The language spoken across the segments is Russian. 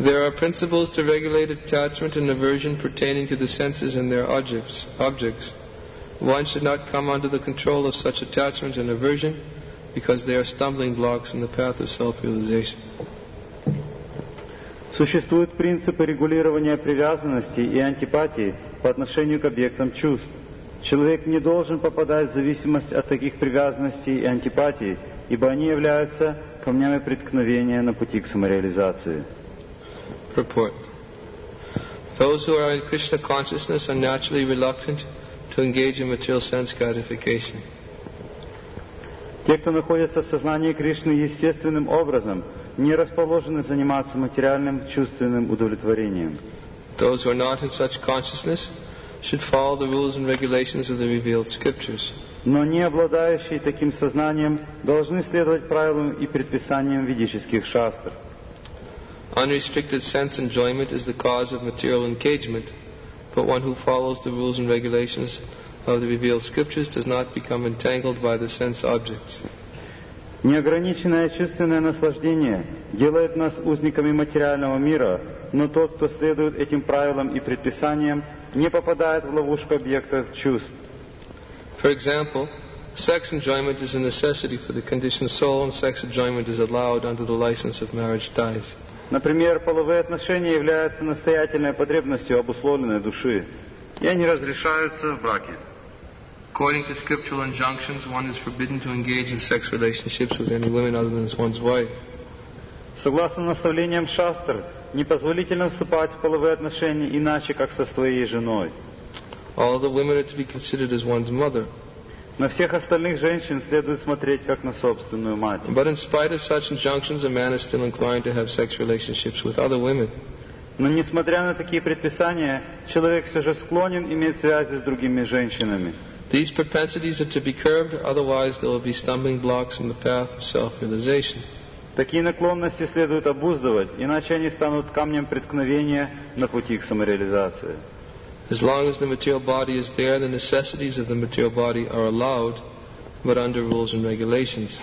There are principles to regulate attachment and aversion pertaining to the senses and their objects. One should not come under the control of such attachment and aversion because they are stumbling blocks in the path of self-realization. Существуют принципы регулирования привязанности и антипатии по отношению к объектам чувств. Человек не должен попадать в зависимость от таких привязанностей и антипатий, ибо они являются камнями преткновения на пути к самореализации. Purport. Those who are in Krishna consciousness are naturally reluctant to engage in material sense gratification. Те, кто находится в сознании Кришны, естественным образом не расположены заниматься материальным чувственным удовлетворением. Those who are not in such consciousness should follow the rules and regulations of the revealed scriptures. Но не обладающие таким сознанием должны следовать правилам и предписаниям ведических шастр. Unrestricted sense enjoyment is the cause of material engagement, but one who follows the rules and regulations of the revealed scriptures does not become entangled by the sense objects. Неограниченное чувственное наслаждение делает нас узниками материального мира, но тот, кто следует этим правилам и предписаниям, не попадает в ловушку объектов чувств. For example, sex enjoyment is a necessity for the conditioned soul, and sex enjoyment is allowed under the license of marriage ties. Например, половые отношения являются настоятельной потребностью обусловленной души, и они разрешаются в браке. According to scriptural injunctions, one is forbidden to engage in sex relationships with any women other than one's wife. Согласно наставлениям шастр, непозволительно вступать в половые отношения иначе, как со своей женой. All of the women are to be considered as one's mother. На всех остальных женщин следует смотреть как на собственную мать. But in spite of such injunctions, a man is still inclined to have sex relationships with other women. Но несмотря на такие предписания, человек все же склонен иметь связи с другими женщинами. These propensities are to be curbed, otherwise there will be stumbling blocks in the path of self-realization. Такие наклонности следует обуздывать, иначе они станут камнем преткновения на пути к самореализации. As long as the material body is there, the necessities of the material body are allowed, but under rules and regulations.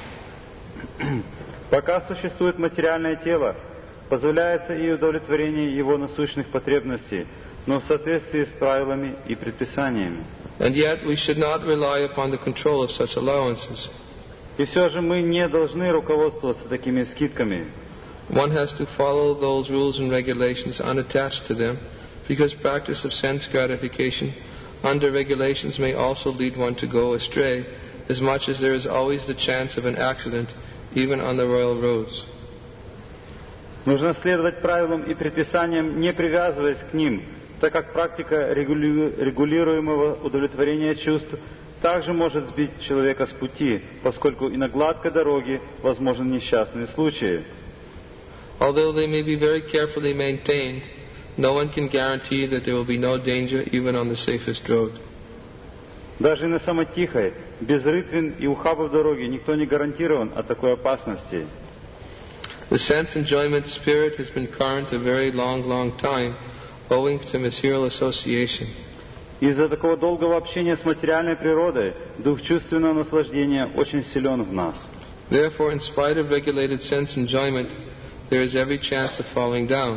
Пока существует материальное тело, позволяется и удовлетворение его насущных потребностей, но в соответствии с правилами и предписаниями. And yet we should not rely upon the control of such allowances. И все же мы не должны руководствоваться такими скидками. One has to follow those rules and regulations unattached to them, because practice of sense gratification under regulations may also lead one to go astray, as much as there is always the chance of an accident, even on the royal roads. Нужно следовать правилам и предписаниям, не привязываясь к ним, так как практика регулируемого удовлетворения чувств также может сбить человека с пути, поскольку и на гладкой дороге возможны несчастные случаи. Although they may be very carefully maintained, no one can guarantee that there will be no danger even on the safest road. Даже на самой тихой, без рытвин и ухабов дороги никто не гарантирован от такой опасности. The sense enjoyment spirit has been current a very long time, owing to material association. Из-за такого долгого общения с материальной природой дух чувственного наслаждения очень силен в нас. Therefore, in spite of regulated sense enjoyment, there is every chance of falling down.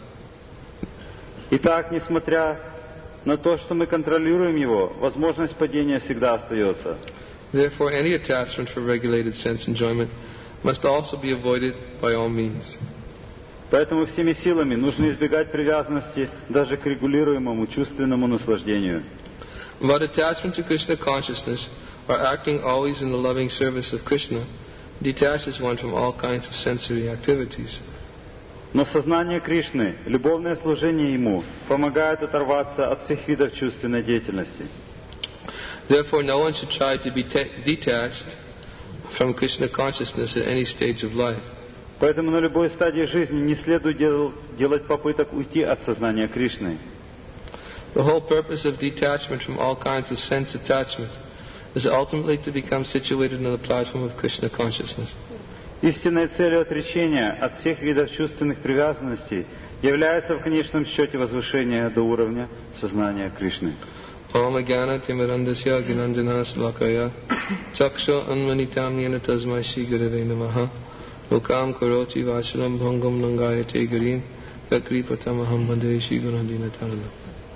Итак, несмотря на то, что мы контролируем его, возможность падения всегда остается. Therefore, any attachment for regulated sense enjoyment must also be avoided by all means. Поэтому всеми силами нужно избегать привязанности даже к регулируемому чувственному наслаждению. But attachment to Krishna consciousness, or acting always in the loving service of Krishna, detaches one from all kinds of sensory activities. Но сознание Кришны, любовное служение Ему, помогает оторваться от всех видов чувственной деятельности. Therefore, no one should try to be detached from Krishna consciousness at any stage of life. Поэтому на любой стадии жизни не следует делать попыток уйти от сознания Кришны. The whole purpose of detachment from all kinds of sense attachment is ultimately to become situated on the platform of Krishna consciousness. Истинной целью отречения от всех видов чувственных привязанностей является в конечном счете возвышение до уровня сознания Кришны. Om Ajnana Timirandasya Gnanjana Salakaya Chaksha Anmanitam Yena Tasmai Shri Gurave Namaha Lokam Karoti Vacharam Bhangam Nangayate Gurim Takripatamaham Bande Shri Gurandina Tarana.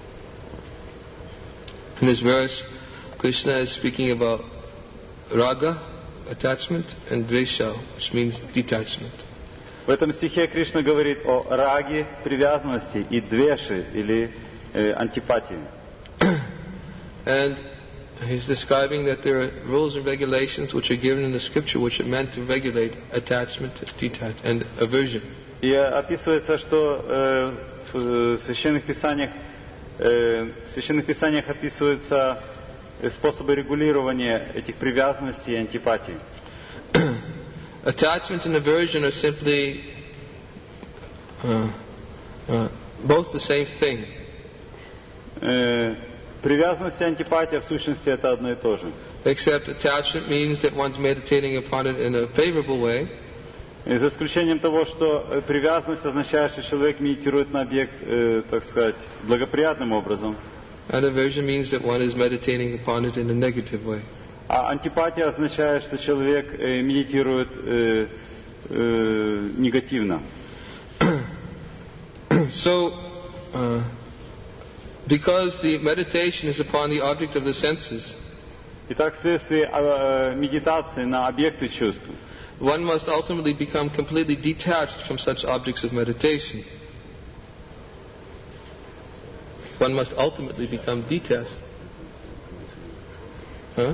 In this verse, Krishna is speaking about raga, attachment, and dvesha, which means detachment. В этом стихе Кришна говорит о раге, привязанности, и двеше, или антипатии. And he's describing that there are rules and regulations which are given in the scripture which are meant to regulate attachment, detachment, and aversion. И описывается, что в священных писаниях описываются способы регулирования этих привязанностей и антипатий. Attachment and aversion are simply both the same thing. Привязанность и антипатия в сущности это одно и то же. Except attachment means that one's meditating upon it in a favorable way. За исключением того, что привязанность означает, что человек медитирует на объект, так сказать, благоприятным образом. And aversion means that one is meditating upon it in a negative way. А антипатия означает, что человек медитирует негативно. So, because the meditation is upon the object of the senses, Итак, вследствие медитации на объекты чувств, one must ultimately become completely detached from such objects of meditation. One must ultimately become detached. Huh?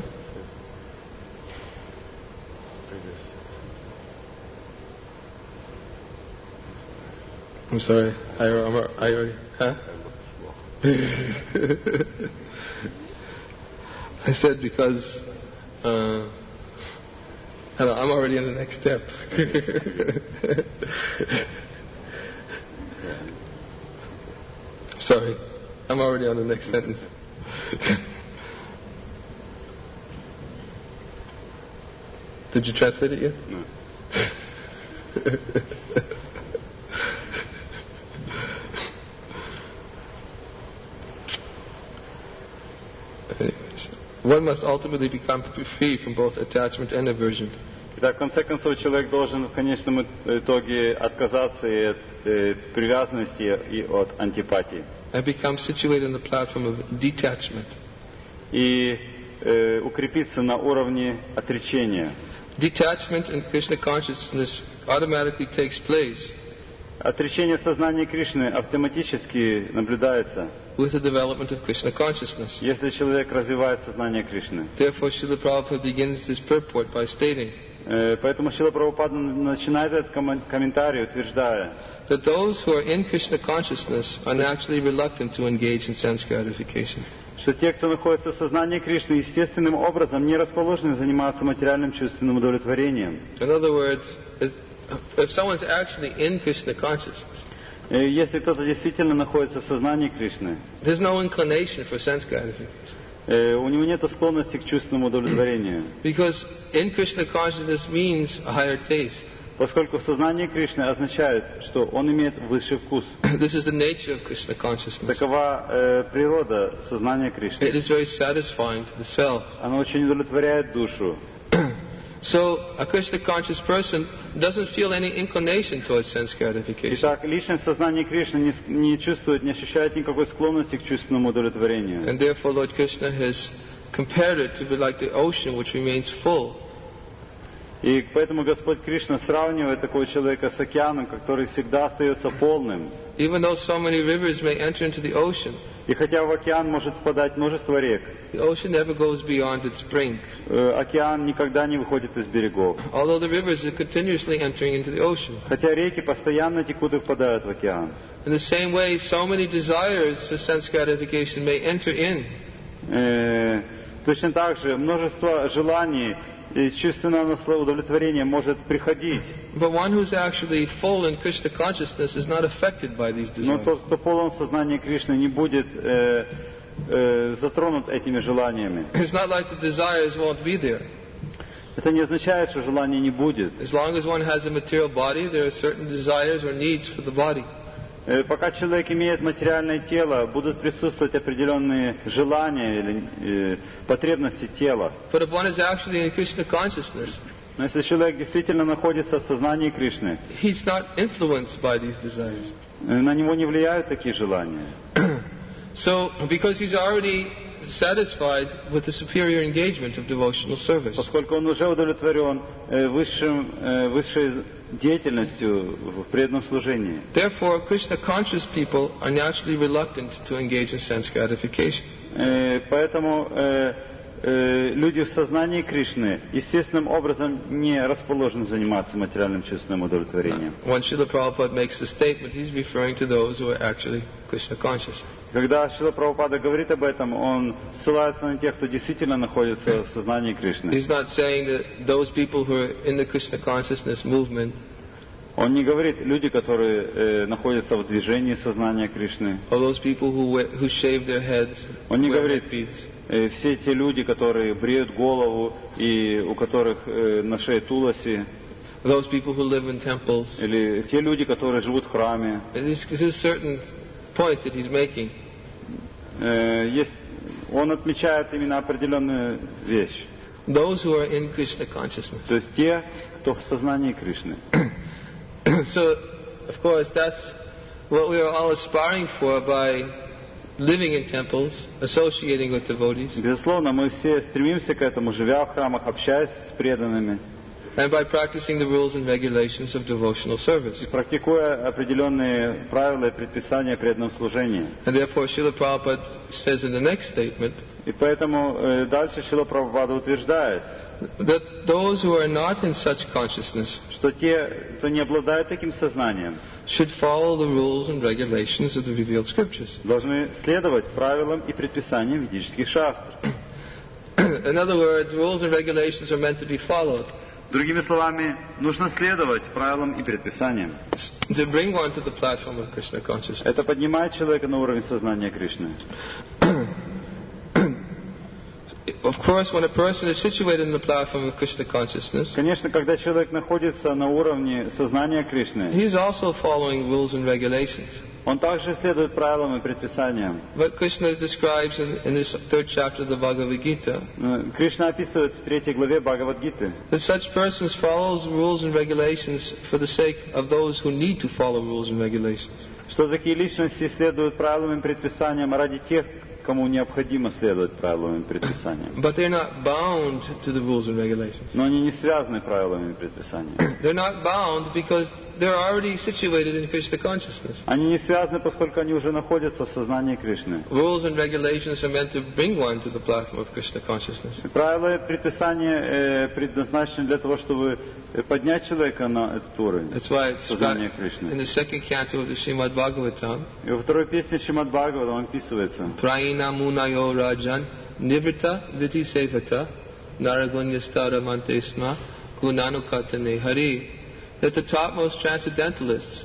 I'm sorry. I already. Huh? I said because. I'm already in the next step. Sorry. I'm already on the next sentence. Did you translate it yet? No. One must ultimately become free from both attachment and aversion. Итак, в конце концов, человек должен в конечном итоге отказаться и от привязанности, и от антипатии. And become situated on the platform of detachment. И укрепиться на уровне отречения. Detachment in Krishna consciousness automatically takes place Отречение сознания Кришны автоматически наблюдается, with the development of Krishna consciousness. если человек развивает сознание Кришны. Therefore, Srila Prabhupada begins this purport by stating Поэтому Шрила Прабхупада начинает этот комментарий, утверждая, that those who are in Krishna consciousness are naturally reluctant to engage in sense gratification. что те, кто находится в сознании Кришны, естественным образом не расположены заниматься материальным чувственным удовлетворением. In other words, if someone's actually in Krishna consciousness, Если кто-то действительно находится в сознании Кришны, there's no inclination for sense gratification. у него нет склонности к чувственному удовлетворению. Because in Krishna consciousness means a higher taste. Поскольку в сознании Кришны означает, что он имеет высший вкус. This is the nature of Krishna consciousness. Такова природа сознания Кришны. It is very satisfying to the self. Оно очень удовлетворяет душу. So a Krishna conscious person doesn't feel any inclination towards sense gratification. Итак, личность сознания Кришны не чувствует, не ощущает никакой склонности к чувственному удовлетворению. And therefore Lord Krishna has compared it to be like the ocean which remains full. И поэтому Господь Кришна сравнивает такого человека с океаном, который всегда остается полным. Even though so many rivers may enter into the ocean, И хотя в океан может впадать множество рек, the ocean never goes beyond its brink. Океан никогда не выходит из берегов. Although the rivers are continuously entering into the ocean. Хотя реки постоянно текут и впадают в океан. In the same way, so many desires for sense gratification may enter in. Точно так же множество желаний и чувственного удовлетворения может приходить. But one who's actually full in Krishna consciousness is not affected by these Но desires. тот, кто полон сознания Кришны, не будет затронут этими желаниями. It's not like the desires won't be there. Это не означает, что желания не будет. As long as one has a material body, there are certain desires or needs for the body. Пока человек имеет материальное тело, будут присутствовать определенные желания или потребности тела. But if one is actually in Krishna consciousness, Но если человек действительно находится в сознании Кришны, he's not influenced by these desires. на него не влияют такие желания. So, because he's already satisfied with the superior engagement of devotional service, Поскольку он уже удовлетворен высшей деятельностью в преданном служении. therefore Krishna-conscious people are naturally reluctant to engage in sense gratification. Поэтому люди в сознании Кришны естественным образом не расположены заниматься материальным чувственным удовлетворением. When Srila Prabhupada makes the statement, he's referring to those who are actually Krishna-conscious. Когда Шрила Прабхупада говорит об этом, он ссылается на тех, кто действительно находится в сознании Кришны. He's not saying that those people who are in the Krishna consciousness movement, Он не говорит люди, которые находятся в движении сознания Кришны. or those people who shave their heads, Он не wear говорит headpiece. все те люди, которые бреют голову и у которых на шее туласи, Those people who live in temples. или те люди, которые живут в храме. This is a certain point that he's making. Он отмечает именно определенную вещь. Those who are in Krishna consciousness. То есть те, кто в сознании Кришны. So, of course, that's what we are all aspiring for by living in temples, associating with devotees, Безусловно, мы все стремимся к этому, живя в храмах, общаясь с преданными, and by practicing the rules and regulations of devotional service. практикуя определенные правила и предписания преданного служения. And therefore, Srila Prabhupada says in the next statement И поэтому дальше Шрила Прабхупада утверждает, that those who are not in such consciousness что те, кто не обладает таким сознанием, should follow the rules and regulations of the revealed scriptures. должны следовать правилам и предписаниям ведических шастр. In other words, rules and regulations are meant to be followed Другими словами, нужно следовать правилам и предписаниям. to bring one to the platform of Krishna consciousness. Это поднимает человека на уровень сознания Кришны. Of course, when a person is situated in the platform of Krishna consciousness, Конечно, когда человек находится на уровне сознания Кришны, he is also following rules and regulations. он также следует правилам и предписаниям. But Krishna describes in this third chapter of the Bhagavad Gita Кришна описывает в 3 главе Бхагавад-гиты, that such persons follow rules and regulations for the sake of those who need to follow rules and regulations. что такие личности следуют правилам и предписаниям ради тех, кому необходимо следовать правилам и предписаниям. But they're not bound to the rules and regulations. Но они не связаны правилами и предписаниями. They're not bound because they're already situated in Krishna consciousness. Они не связаны, поскольку они уже находятся в сознании Кришны. Rules and regulations are meant to bring one to the platform of Krishna consciousness. Правила и предписания предназначены для того, чтобы поднять человека на этот уровень That's why it's сознания in Кришны. the second canto of the Srimad Bhagavatam, И во второй песне Шримад Бхагаватам описывается: Praina Munayo Rajan Nivrita Viti Sevata Naragunyastara Mantesma Gunanukatane Hari, that the topmost transcendentalists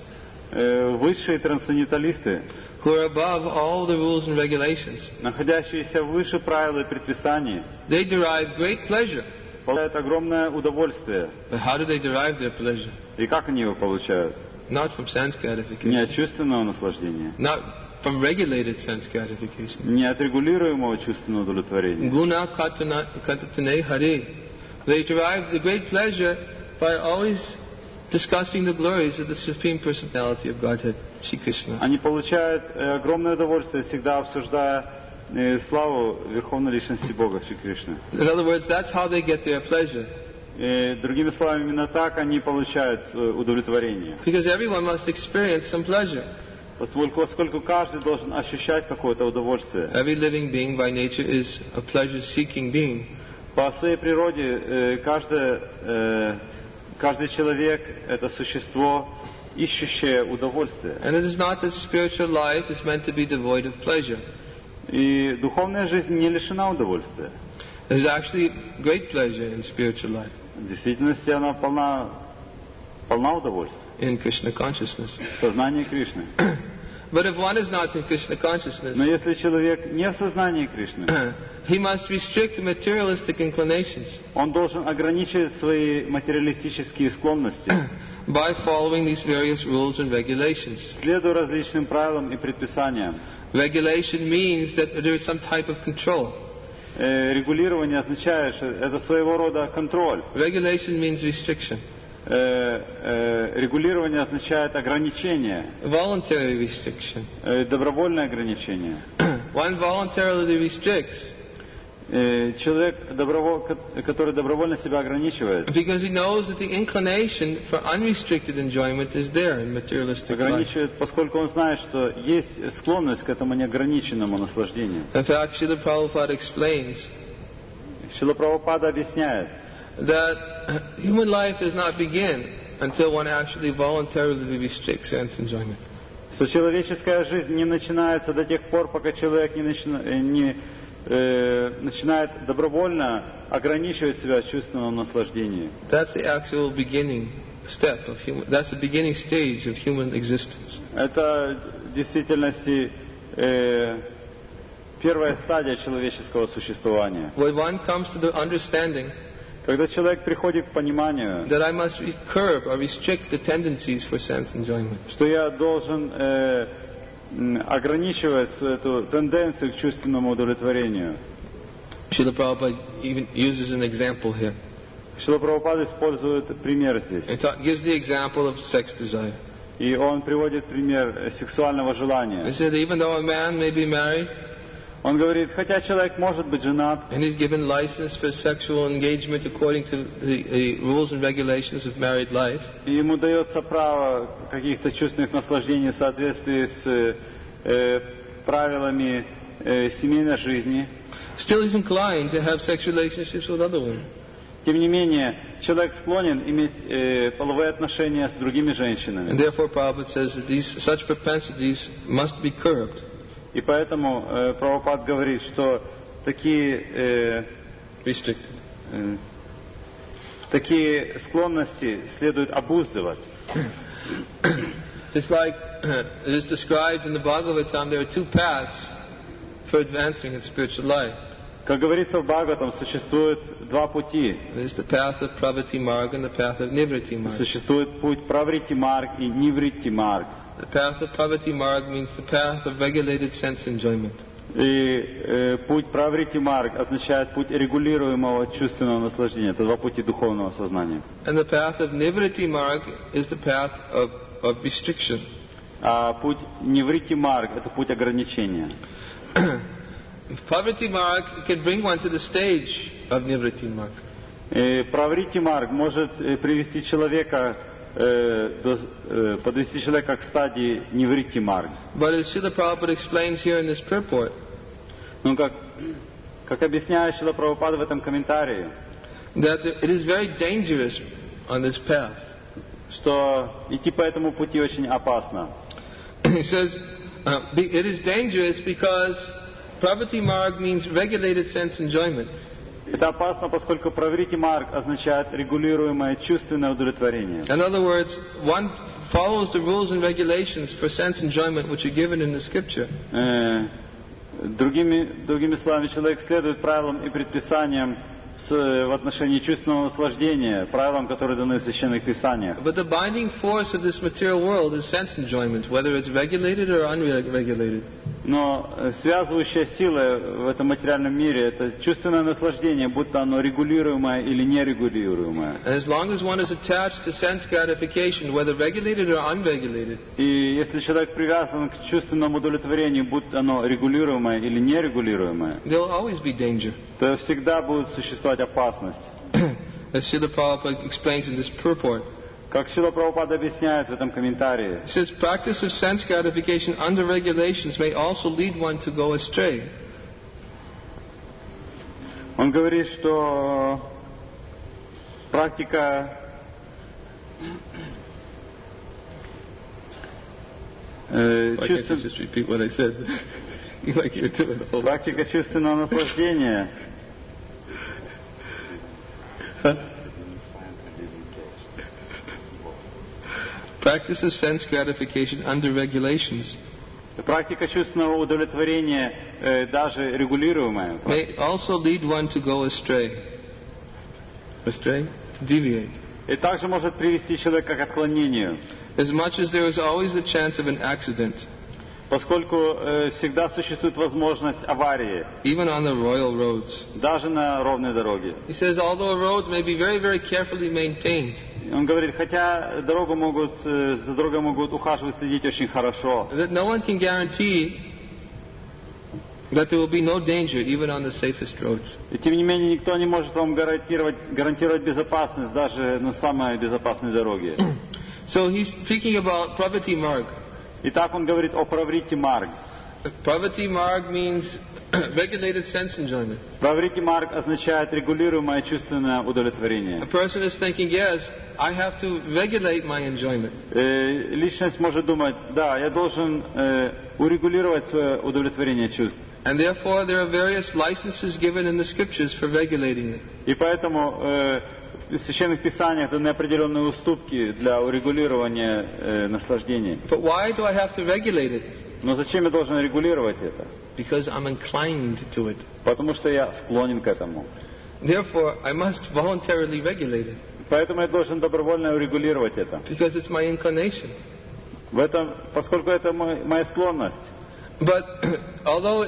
высшие трансценденталисты, who are above all the rules and regulations, находящиеся выше правил и предписаний, they derive great pleasure. получают огромное удовольствие. But how do they derive their pleasure? И как они его получают? Not from sense Не gratification, от чувственного наслаждения, not from regulated sense gratification. не от регулируемого чувственного удовлетворения. Guna katatane hari. They derive the great pleasure by always discussing the glories of the Supreme Personality of Godhead, Shri Krishna. Они получают огромное удовольствие, всегда обсуждая славу Верховной Личности Бога, Шри Кришны. In other words, that's how they get their pleasure. Другими словами, именно так они получают удовлетворение. Because everyone must experience some pleasure. Поскольку каждый должен ощущать какое-то удовольствие. Every living being by nature is a pleasure-seeking being. По своей природе каждый человек – это существо, ищущее удовольствие. And it is not that spiritual life is meant to be devoid of pleasure. И духовная жизнь не лишена удовольствия. There's actually great pleasure in spiritual life, В действительности она полна удовольствия. in Krishna consciousness. Сознание Кришны. But if one is not in Krishna consciousness, Но если человек не в сознании Кришны, he must restrict materialistic inclinations он должен ограничивать свои материалистические склонности, by following these various rules and regulations. следуя различным правилам и предписаниям. Regulation means that there is some type of control. регулирование означает, что это своего рода контроль. Regulation means restriction. Регулирование означает ограничение. Voluntary restriction. Добровольное ограничение. One voluntarily restricts Человек, который добровольно себя ограничивает, because he knows that the inclination for unrestricted enjoyment is there in materialistic life. ограничивает, поскольку он знает, что есть склонность к этому неограниченному наслаждению. In fact, Srila Prabhupada explains Шрила Прабхупада объясняет, that human life does not begin until one actually voluntarily restricts sense enjoyment. что человеческая жизнь не начинается до тех пор, пока человек не начинает добровольно ограничивать себя от чувственного наслаждения. That's the actual beginning step of human. That's the beginning stage of human existence. Это в действительности первая стадия человеческого существования. When one comes to the understanding Когда человек приходит к пониманию, that I must curb or restrict the tendencies for sense enjoyment, что я должен ограничивать эту тенденцию к чувственному удовлетворению. Srila Prabhupada even uses an example here. Шрила Прабхупада использует пример здесь. It gives the example of sex desire. И он приводит пример сексуального He желания. said even though a man may be married Он говорит, хотя человек может быть женат, and he's given license for sexual engagement according to the rules and regulations of married life, и ему дается право каких-то чувственных наслаждений в соответствии с правилами семейной жизни, still he's inclined to have sex relationships with other women. тем не менее, человек склонен иметь половые отношения с другими женщинами. And therefore Prabhupada says that such propensities must be curbed. И поэтому Прабхупад говорит, что такие склонности следует обуздывать. Just like it is described in the Bhagavatam, there are two paths for advancing in spiritual life. Как говорится в Бхагаватам, существует два пути. There's the path of Pravritti Marg and the path of Nivritti Marg. Существует путь Праврити Марг и Ниврити Марг. The path of Pravritti Marg means the path of regulated sense enjoyment. И путь Праврити Марг означает путь регулируемого чувственного наслаждения. Это два пути духовного сознания. And the path of Nivritti Marg is the path of restriction. А путь Ниврити Марг – это путь ограничения. Pravritti Marg can bring one to the stage of Nivritti Marg. Праврити Марг может привести человека, подвести человека к стадии Ниврити Марг. But as Srila Prabhupada explains here in this purport, Ну, как объясняет Шрила Прабхупада в этом комментарии, that it is very dangerous on this path. что идти по этому пути очень опасно. He says, it is dangerous because Pravritti Marg means regulated sense enjoyment. Это опасно, поскольку Праврити Марг означает регулируемое чувственное удовлетворение. In other words, one follows the rules and regulations for sense enjoyment which are given in the scripture. Другими словами, человек следует правилам и предписаниям в отношении чувственного наслаждения, правилам, которые даны в священных писаниях. But the binding force of this material world is sense enjoyment, whether it's regulated or unregulated. Но связывающая сила в этом материальном мире – это чувственное наслаждение, будто оно регулируемое или нерегулируемое. And as long as one is attached to sense gratification, whether regulated or unregulated, И если человек привязан к чувственному удовлетворению, будь оно регулируемое или нерегулируемое, there will always be danger. то всегда будет существовать опасность. As Srila Prabhupada explains in this purport. Как Шрила Прабхупада объясняет в этом комментарии, He says, practice of sense gratification under regulations may also lead one to go astray. он говорит, что практика Why can't you just repeat what I said? You like you're doing the whole практика чувственного наслаждения Practice of sense gratification under regulations практика чувственного удовлетворения, даже регулируемая, may also lead one to go astray. Astray? To deviate. и также может привести человека к отклонению. As much as there is always the chance of an accident, поскольку всегда существует возможность аварии, even on the royal roads. даже на ровной дороге. He says, although roads may be very, very carefully maintained, Он говорит, хотя за дорогой могут ухаживать, следить очень хорошо, that no one can guarantee that there will be no danger even on the safest roads. и тем не менее никто не может вам гарантировать безопасность даже на самой безопасной дороге. So he's speaking about Pravritti Marg. Итак, он говорит о Pravritti Marg. Pravritti Marg means regulated sense enjoyment. Pravritti Marg означает регулируемое чувственное удовлетворение. A person is thinking, yes, I have to regulate my enjoyment. Личность может думать, да, я должен урегулировать свое удовлетворение чувств. And therefore there are various licenses given in the scriptures for regulating it. И поэтому в священных писаниях даны определенные уступки для урегулирования наслаждений. But why do I have to regulate it? Но зачем я должен регулировать это? Because I'm inclined to it. Потому что я склонен к этому. Therefore, I must voluntarily regulate it. Поэтому я должен добровольно урегулировать это. Because it's my inclination. Поскольку это моя склонность. But although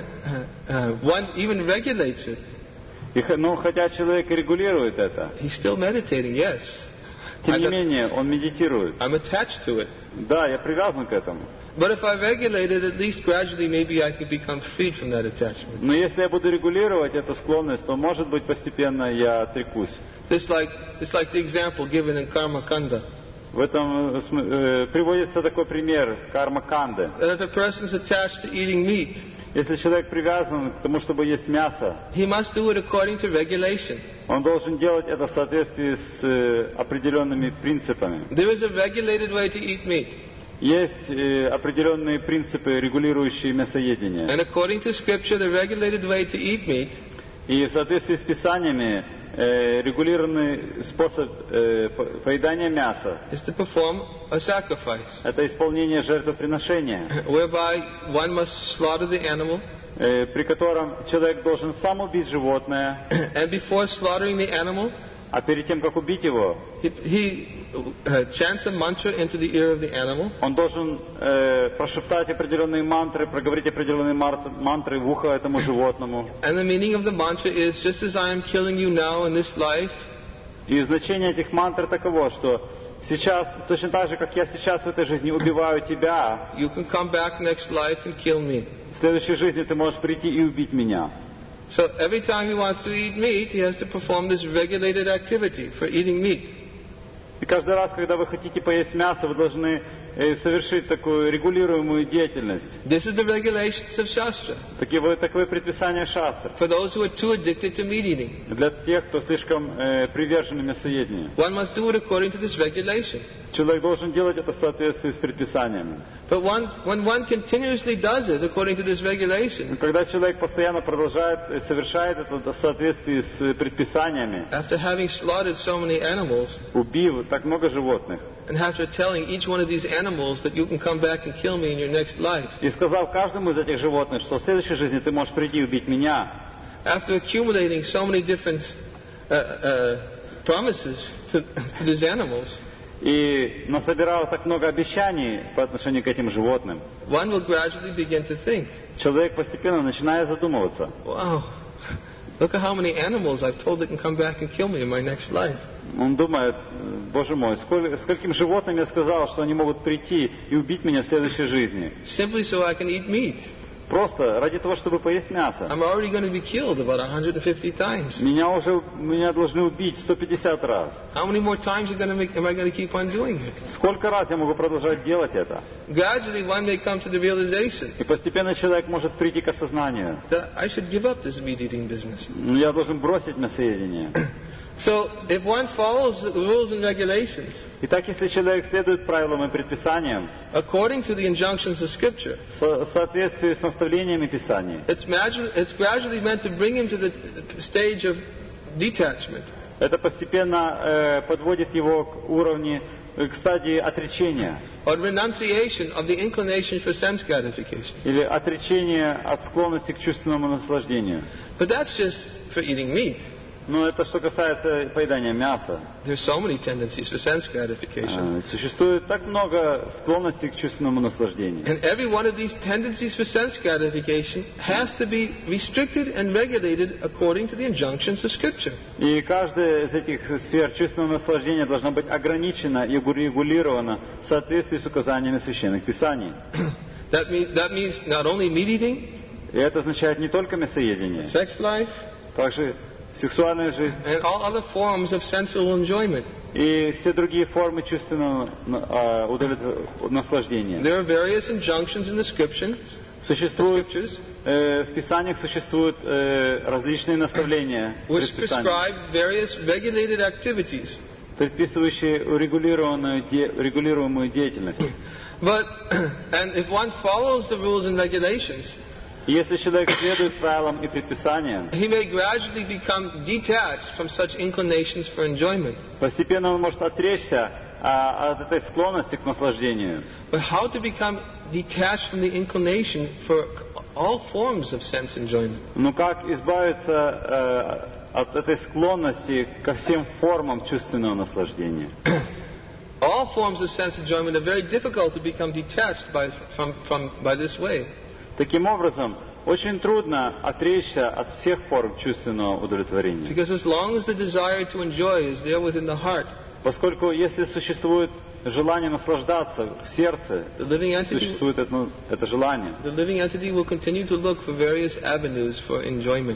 one even regulates it, Но хотя человек регулирует это, he's still meditating, yes. тем не менее он медитирует. I'm attached to it. Да, я привязан к этому. But if I regulate it, at least gradually maybe I can become freed from that attachment. Но если я буду регулировать эту склонность, то, может быть, постепенно я отрекусь. It's like the example given in Karma Kanda. В этом приводится такой пример карма-канды. That if a person is attached to eating meat, Если человек привязан к тому, чтобы есть мясо, he must do it according to regulation. он должен делать это в соответствии с определенными принципами. There is a regulated way to eat meat. Есть определенные принципы, регулирующие мясоедение. And according to scripture, the regulated way to eat meat И в соответствии с Писаниями регулированный способ поедания мяса is to perform a sacrifice, – это исполнение жертвоприношения, whereby one must slaughter the animal, при котором человек должен сам убить животное, and before slaughtering the animal, а перед тем, как убить его, he chants a mantra into the ear of the animal, он должен прошептать определенные мантры, проговорить определенные мантры в ухо этому животному. and the meaning of the mantra is, just as I am killing you now in this life, И значение этих мантр таково, что сейчас, точно так же, как я сейчас в этой жизни убиваю тебя, you can come back next life and kill me. в следующей жизни ты можешь прийти и убить меня. So every time he wants to eat meat, he has to perform this regulated activity for eating meat. И каждый раз, когда вы хотите поесть мясо, вы должны совершить такую регулируемую деятельность. This is the regulations of Shastra. Таковы предписания шастр. For those who are too addicted to meat eating, Для тех, кто слишком привержен мясоедению. one must do it according to this regulation. Человек должен делать это в соответствии с предписаниями. But when one continuously does it according to this regulation, Когда человек постоянно продолжает, совершает это в соответствии с предписаниями, after having slaughtered so many animals, убив так много животных, and after telling each one of these animals that you can come back and kill me in your next life, и сказав каждому из этих животных, что в следующей жизни ты можешь прийти и убить меня, after accumulating so many different promises to these animals, и насобирал так много обещаний по отношению к этим животным, one will gradually begin to think, человек постепенно начинает задумываться. wow, look at how many animals I've told that can come back and kill me in my next life. Он думает, боже мой, скольким животным я сказал, что они могут прийти и убить меня в следующей жизни. Simply so I can eat meat. Просто ради того, чтобы поесть мясо. I'm already going to be killed about 150 times. Меня должны убить 150 раз. How many more times am I going to keep on doing it? Сколько раз я могу продолжать делать это? Gradually one may come to the realization И постепенно человек может прийти к осознанию. that I should give up this meat eating business. Я должен бросить мясоедение. So if one follows the rules and regulations Итак, если человек следует правилам и предписаниям, according to the injunctions of Scripture, в соответствии с наставлениями Писания, it's gradually meant to bring him to the stage of detachment. это постепенно подводит его к стадии отречения. Or renunciation of the inclination for sense gratification. Или отречение от склонности к чувственному наслаждению. But that's just for eating meat. Но это что касается поедания мяса. There's so many tendencies for sense gratification. Существует так много склонностей к чувственному наслаждению. And every one of these tendencies for sense gratification has to be restricted and regulated according to the injunctions of Scripture. И каждая из этих сфер чувственного наслаждения должна быть ограничена и регулирована в соответствии с указаниями священных писаний. That means not only meat eating, И это означает не только мясоедение, sex life, также сексуальная жизнь and all other forms of sensual enjoyment. и все другие формы чувственного наслаждения. There are various injunctions in the scriptures. В Писаниях существуют различные наставления, which prescribe various regulated activities. предписывающие регулируемую деятельность. And if one follows the rules and regulations, если человек следует правилам и предписаниям, he may gradually become detached from such inclinations for enjoyment. Постепенно он может отречься от этой склонности к наслаждению. But how to become detached from the inclination for all forms of sense enjoyment? Но как избавиться от этой склонности ко всем формам чувственного наслаждения? All forms of sense enjoyment are very difficult to become detached by this way. Таким образом, очень трудно отречься от всех форм чувственного удовлетворения. Because as long as the desire to enjoy is there within the heart, поскольку если существует желание наслаждаться в сердце, существует это желание, the living entity will continue to look for various avenues for enjoyment.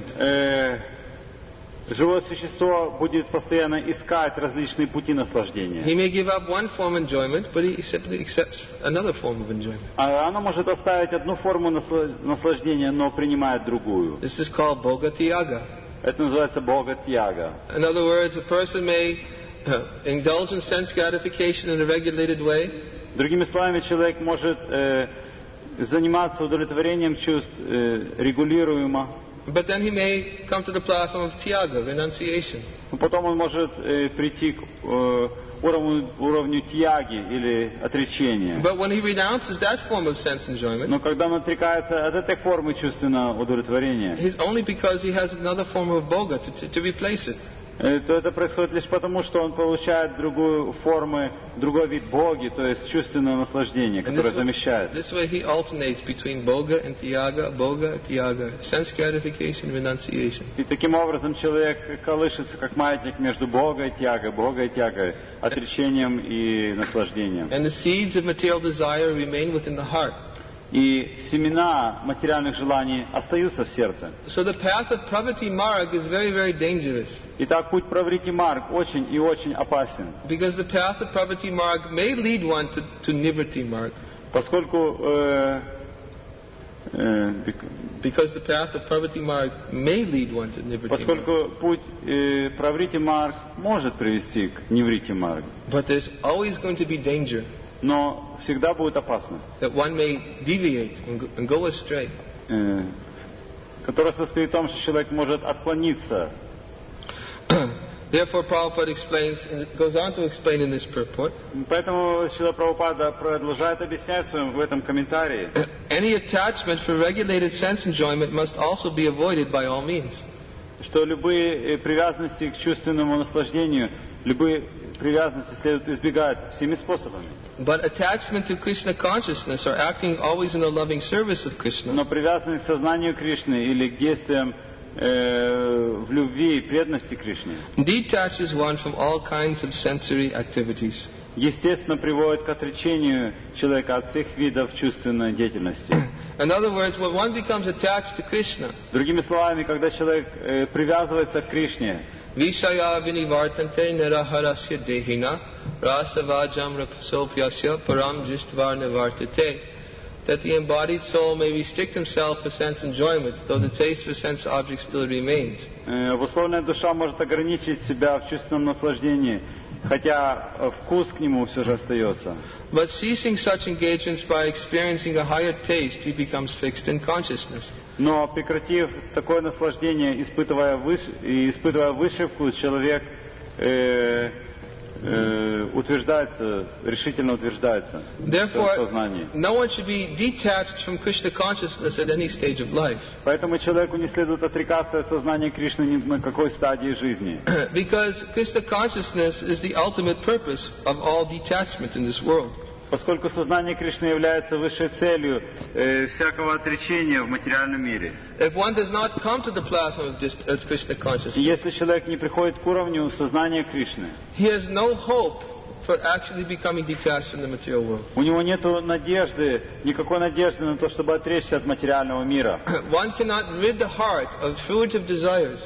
Живое существо будет постоянно искать различные пути наслаждения. He may give up one form of enjoyment, but he simply accepts another form of enjoyment. Оно может оставить одну форму наслаждения, но принимает другую. This is called bhoga tyaga. Это называется бога тьяга. In other words, a person may indulge in sense gratification in a regulated way. Другими словами, человек может заниматься удовлетворением чувств регулируемо. But then he may come to the platform of tyaga, renunciation. Потом он может прийти к уровню тьяги или отречения. But when he renounces that form of sense enjoyment, но когда он отрекается от этой формы чувственного удовлетворения, it's only because he has another form of bhoga to replace it. То это происходит лишь потому, что он получает другую форму, другой вид боги, то есть чувственное наслаждение, которое замещает. This way he alternates between bhoga and tyaga, sense gratification, renunciation. И таким образом человек колышется как маятник между богой и тягой, отречением и наслаждением. And the seeds of material desire remain within the heart. И семена материальных желаний остаются в сердце. So the path of pravritti marg is very, very dangerous. Итак, путь праврити марг очень и очень опасен. Because the path of pravritti marg may lead one to nivritti marg. Поскольку because the path of pravritti marg may lead one to nivritti marg. Поскольку путь праврити марг может привести к ниврити марг. But there's always going to be danger. Но всегда будет опасность, that one may deviate and go astray, которая состоит в том, что человек может отклониться. Therefore, Prabhupada goes on to explain in this purport. Поэтому Шрила Прабхупада продолжает объяснять в этом комментарии. Any attachment for regulated sense enjoyment must also be avoided by all means. Что любые привязанности к чувственному наслаждению, любые привязанности следует избегать всеми способами. But attachment to Krishna consciousness or acting always in the loving service of Krishna. Но привязанность к сознанию Кришны или к действиям в любви и преданности Кришне detaches one from all kinds of sensory activities. Естественно, приводит к отречению человека от всех видов чувственной деятельности. In other words, when one becomes attached to Krishna, другими словами, когда человек привязывается к Кришне, Vishaya vinivartante niraharasya dehina rasavajam rapasopyasya param jistvar nivartate, that the embodied soul may restrict himself for sense enjoyment, though the taste for sense objects still remains. Обусловленная душа может ограничить себя в чувственном наслаждении, хотя вкус к нему все же остается. But ceasing such engagements by experiencing a higher taste, he becomes fixed in consciousness. Но прекратив такое наслаждение, испытывая высший вкус, человек утверждается, решительно утверждается в Therefore, сознании. no one should be detached from Krishna consciousness at any stage of life. Поэтому человеку не следует отрекаться от сознания Кришны ни на какой стадии жизни. Because Krishna consciousness is the ultimate purpose of all detachment in this world. Поскольку сознание Кришны является высшей целью всякого отречения в материальном мире. If one does not come to the platform of Krishna И consciousness, если человек не приходит к уровню сознания Кришны, he has no hope for actually becoming detached from the material world. у него нет надежды, никакой надежды на то, чтобы отречься от материального мира. One cannot rid the heart of fruitive desires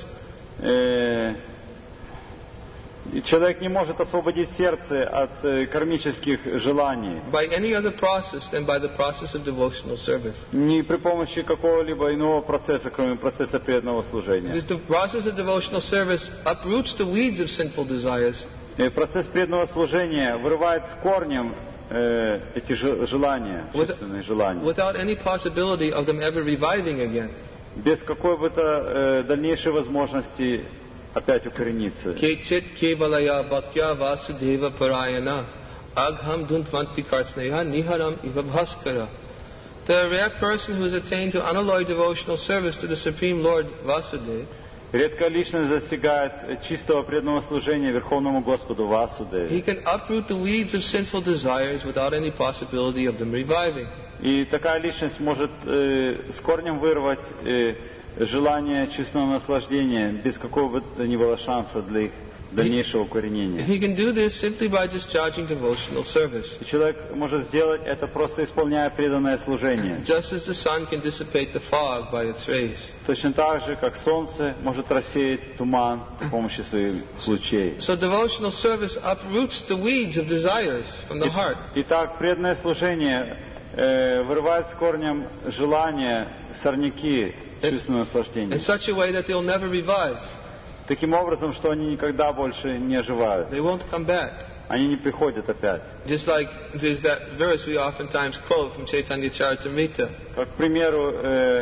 И человек не может освободить сердце от кармических желаний by any other process than by the process of devotional service. ни при помощи какого-либо иного процесса, кроме процесса преданного служения. Because the process of devotional service uproots the weeds of sinful desires. Процесс преданного служения вырывает с корнем эти желания, чувственные желания, without any possibility of them ever reviving again. без какой бы то дальнейшей возможности опять укорениться. Kechit kevalaya bhaktya vasudeva parayana agham duntvanti kartsneya niharam iva bhaskara. The rare person who has attained to unalloyed devotional service to the Supreme Lord Vasudeva, Редкая личность достигает чистого преданного служения Верховному Господу Васудеве. he can uproot the weeds of sinful desires without any possibility of them reviving. И такая личность может с корнем вырвать желание чувственного наслаждения без какого бы то ни было шанса для их дальнейшего укоренения. He can do this simply by discharging devotional service. И человек может сделать это, просто исполняя преданное служение. Just as the sun can dissipate the fog by its rays. Точно так же, как солнце может рассеять туман при помощи своих лучей. So devotional service uproots the weeds of desires from the heart. Итак, преданное служение вырывает с корнем желания, сорняки чувственного наслаждения. In such a way that they'll never revive. Таким образом, что они никогда больше не оживают. They won't come back. Они не приходят опять. Just like there's that verse we oftentimes quote from Chaitanya Charitamrita. Как, к примеру,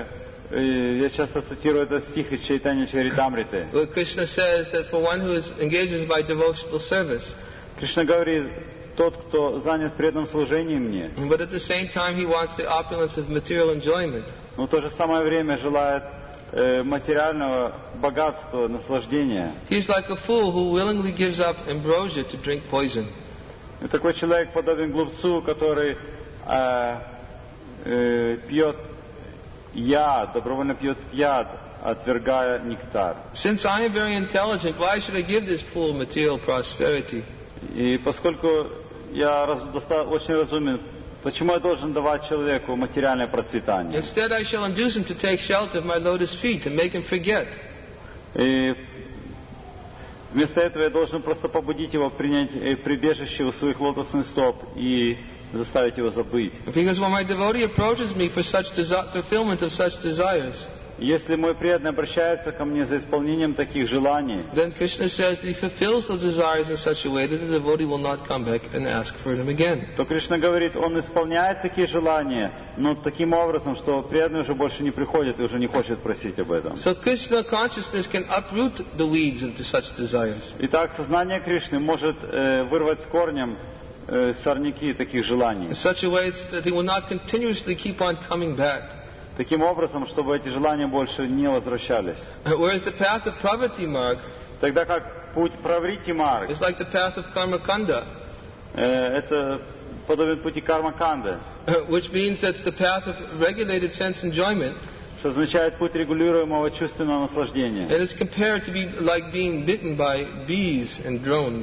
я часто цитирую этот стих из Чайтанья Чаритамриты. Where Krishna says that for one who engages by devotional service, Кришна говорит, тот, кто занят преданным служением мне, but at the same time he wants the opulence of material enjoyment, но в то же самое время желает материального богатства, наслаждения. he's like a fool who willingly gives up ambrosia to drink poison. И такой человек подобен глупцу, который пьет яд, добровольно пьет яд, отвергая нектар. Since I am very intelligent, why should I give this fool material prosperity? И поскольку я очень разумен, почему я должен давать человеку материальное процветание? Instead, I shall induce him to take shelter of my lotus feet to make him forget. И вместо этого я должен просто побудить его принять прибежище у своих лотосных стоп и заставить его забыть. Because when my devotee approaches me for such fulfillment of such desires, Если мой преданный обращается ко мне за исполнением таких желаний, then Krishna says that he fulfills the desires in such a way that the devotee will not come back and ask for them again. то Кришна говорит, он исполняет такие желания, но таким образом, что преданный уже больше не приходит и уже не хочет просить об этом. So Krishna consciousness can uproot the weeds of such desires. Итак, сознание Кришны может вырвать с корнем сорняки таких желаний. In such a way that he will not continuously keep on coming back. Таким образом, чтобы эти желания больше не возвращались. Whereas the path of Pravritti Marg Тогда как путь Праврити Марг, is like the path of Karmakanda, это подобен пути Кармаканды, which means that the path of regulated sense enjoyment, что означает путь регулируемого чувственного наслаждения. and it's compared to be like being bitten by bees and drones.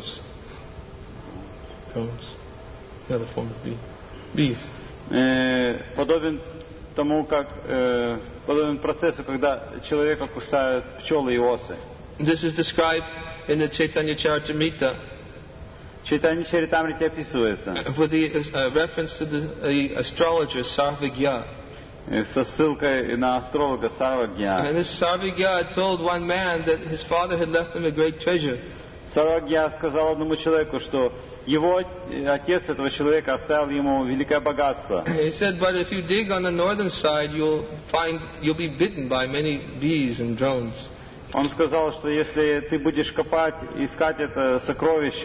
Drones. Another form of bee. Bees. Подобен тому, как подобен процессу, когда человека кусают пчелы и осы. This is described in the Chaitanya Charitamrita Чайтанья Чаритамрите описывается with the reference to the astrologer Sarvagya. со ссылкой на астролога Сарвагья. And this Sarvagya had told one man that his father had left him a great treasure. Сарвагья сказал одному человеку, что его отец этого человека оставил ему великое богатство. He said, but if you dig on the northern side, you'll be bitten by many bees and drones. Он сказал, что если ты будешь копать, искать это сокровище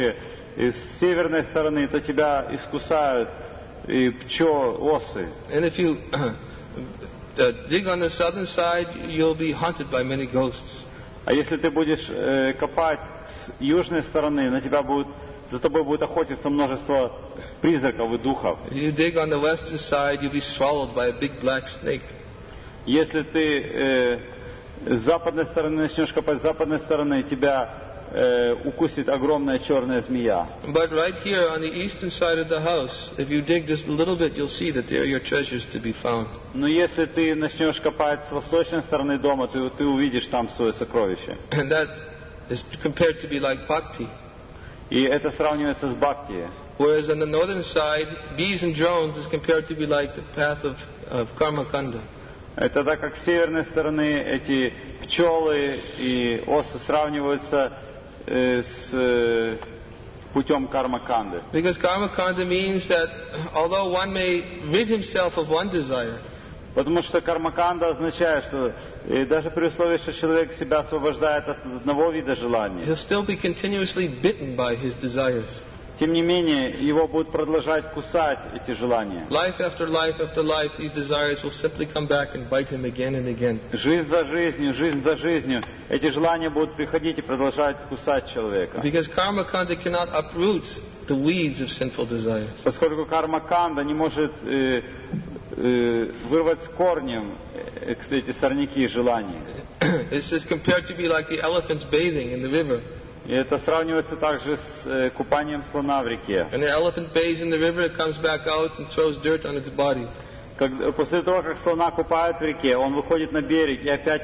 с северной стороны, то тебя искусают и осы. And if you dig on the southern side, you'll be haunted by many ghosts. А если ты будешь копать с южной стороны, за тобой будет охотиться множество призраков и духов. If you dig on the western side, you'll be swallowed by a big black snake. Если ты с западной стороны начнешь копать с западной стороны, тебя укусит огромная черная змея. But right here on the eastern side of the house, if you dig just a little bit, you'll see that there are your treasures to be found. Но если ты начнешь копать с восточной стороны дома, ты увидишь там свое сокровище. And that is compared to be like bhakti. И это сравнивается с бхакти. Whereas on the northern side, bees and drones is compared to be like the path of karma kanda. Это так как с северной стороны эти пчелы и осы сравниваются с путем карма-канды. Because karma kanda means that although one may rid himself of one desire, Потому что карма-канда означает, что даже при условии, что человек себя освобождает от одного вида желания, he'll still be continuously bitten by his desires. тем не менее, его будут продолжать кусать эти желания. Life after life after life, these desires will simply come back and bite him again and again. Жизнь за жизнью, эти желания будут приходить и продолжать кусать человека. Because karma kanda cannot uproot the weeds of sinful desires. Поскольку карма-канда не может вырвать с корнем эти сорняки желаний. It's just compared to be like the elephants bathing in the river. И это сравнивается также с купанием слона в реке. And the elephant bathes in the river, it comes back out and throws dirt on its body. После того, как слона купают в реке, он выходит на берег и опять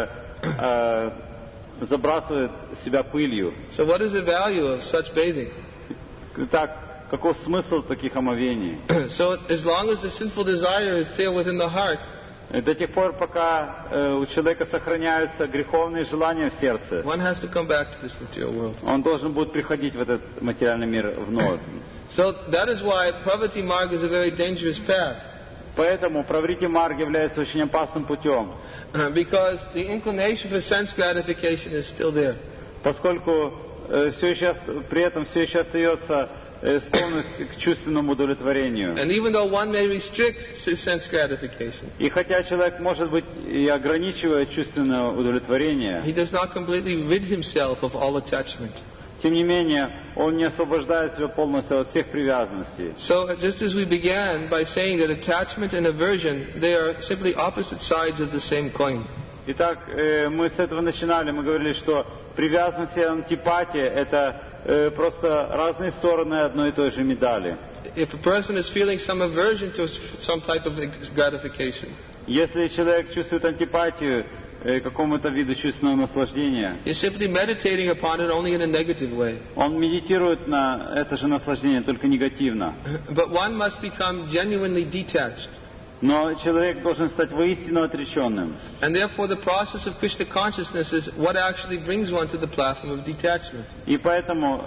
забрасывает себя пылью. So what is the value of such bathing? Так, каков смысл таких омовений? So as long as the sinful desire is still within the heart, До тех пор, пока у человека сохраняются греховные желания в сердце, one has to come back to this material world. он должен будет приходить в этот материальный мир вновь. So that is why Pravritti Marg is a very dangerous path. Поэтому Праврити Марг является очень опасным путем. Because the inclination for sense gratification is still there. Поскольку при этом все еще остается склонность к чувственному удовлетворению. And even though one may restrict sense gratification, И хотя человек, может быть, и ограничивает чувственное удовлетворение, he does not completely rid himself of all attachment. тем не менее, он не освобождает себя полностью от всех привязанностей. So just as we began by saying that attachment and aversion, they are simply opposite sides of the same coin. Итак, мы с этого начинали, мы говорили, что привязанность и антипатия – это просто разные стороны одной и той же медали. If a person is feeling some aversion to some type of gratification, Если человек чувствует антипатию к какому-то виду чувственного наслаждения, he's simply meditating upon it only in a negative way. он медитирует на это же наслаждение, только негативно. But one must become genuinely detached. Но человек должен стать воистину отреченным. And therefore the process of Krishna consciousness is what actually brings one to the platform of detachment. И поэтому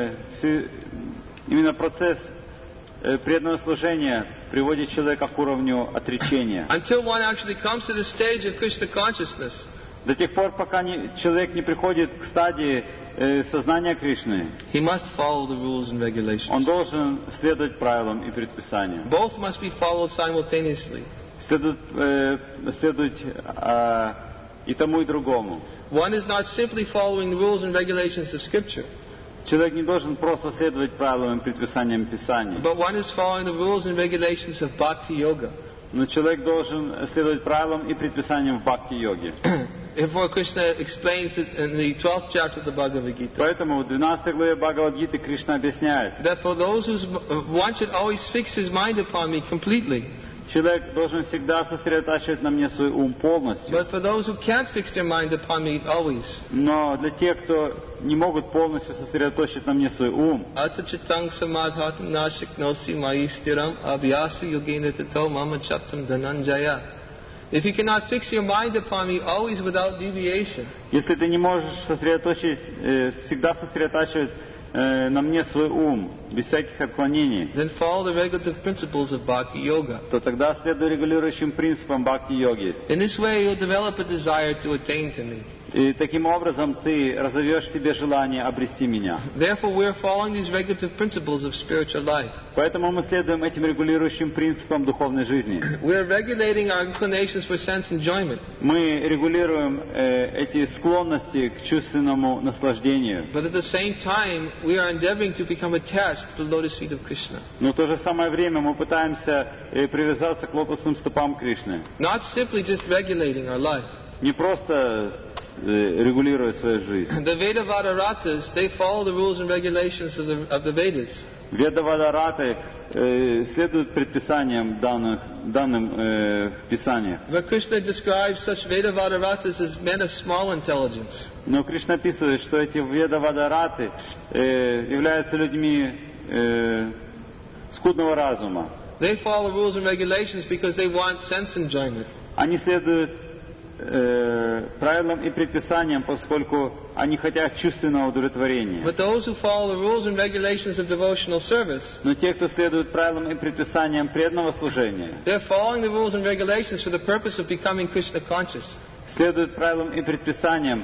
именно процесс преданного служения приводит человека к уровню отречения. Until one actually comes to the stage of Krishna consciousness, До тех пор, пока человек не приходит к стадии сознания Кришны, he must follow the rules and regulations. он должен следовать правилам и предписаниям. Both must be followed simultaneously. Следовать и тому, и другому. One is not simply following the rules and regulations of Scripture, Человек не должен просто следовать правилам и предписаниям Писания, but one is following the rules and regulations of Bhakti Yoga. но человек должен следовать правилам и предписаниям в бхакти-йоге. Therefore Krishna explains it in the 12th chapter of the Bhagavad Gita, Поэтому в 12 главе Бхагавад-гиты Кришна объясняет, that for those who one should always fix his mind upon me completely, человек должен всегда сосредотачивать на мне свой ум полностью. but for those who can't fix their mind upon me always, Но для тех, кто не могут полностью сосредоточить на мне свой ум, atachitang samadhatam nashiknosi maistiram abhyasa yogena tato mama chaptam dhananjaya. If you cannot fix your mind upon me always without deviation, если ты не можешь всегда сосредотачивать на мне свой ум, без всяких отклонений, then follow the regulative principles of Bhakti Yoga. то тогда следуй регулирующим принципам бхакти-йоги. In this way you'll develop a desire to attain to me. И таким образом ты разовьешь в себе желание обрести меня. Therefore, we are following these regulative principles of spiritual life. Поэтому мы следуем этим регулирующим принципам духовной жизни. We are regulating our inclinations for sense enjoyment. Мы регулируем эти склонности к чувственному наслаждению. But at the same time, we are endeavoring to become attached to the lotus feet of Krishna. Но в то же самое время мы пытаемся привязаться к лотосным стопам Кришны. Not simply just regulating our life. Не просто регулируя свою жизнь. The Veda Vadaratas, they follow the rules and regulations of the Vedas. Ведавадараты следуют предписаниям данным в Писаниях. But Krishna describes such Veda Vadaratas as men of small intelligence. Но Кришна описывает, что эти ведавадараты являются людьми скудного разума. They follow rules and regulations because they want sense enjoyment. Они следуют правилам и предписаниям, поскольку они хотят чувственного удовлетворения. But those who follow the rules and regulations of devotional service, Но те, кто следует правилам и предписаниям преданного служения, they're following the rules and regulations for the purpose of becoming Krishna conscious. следуют правилам и предписаниям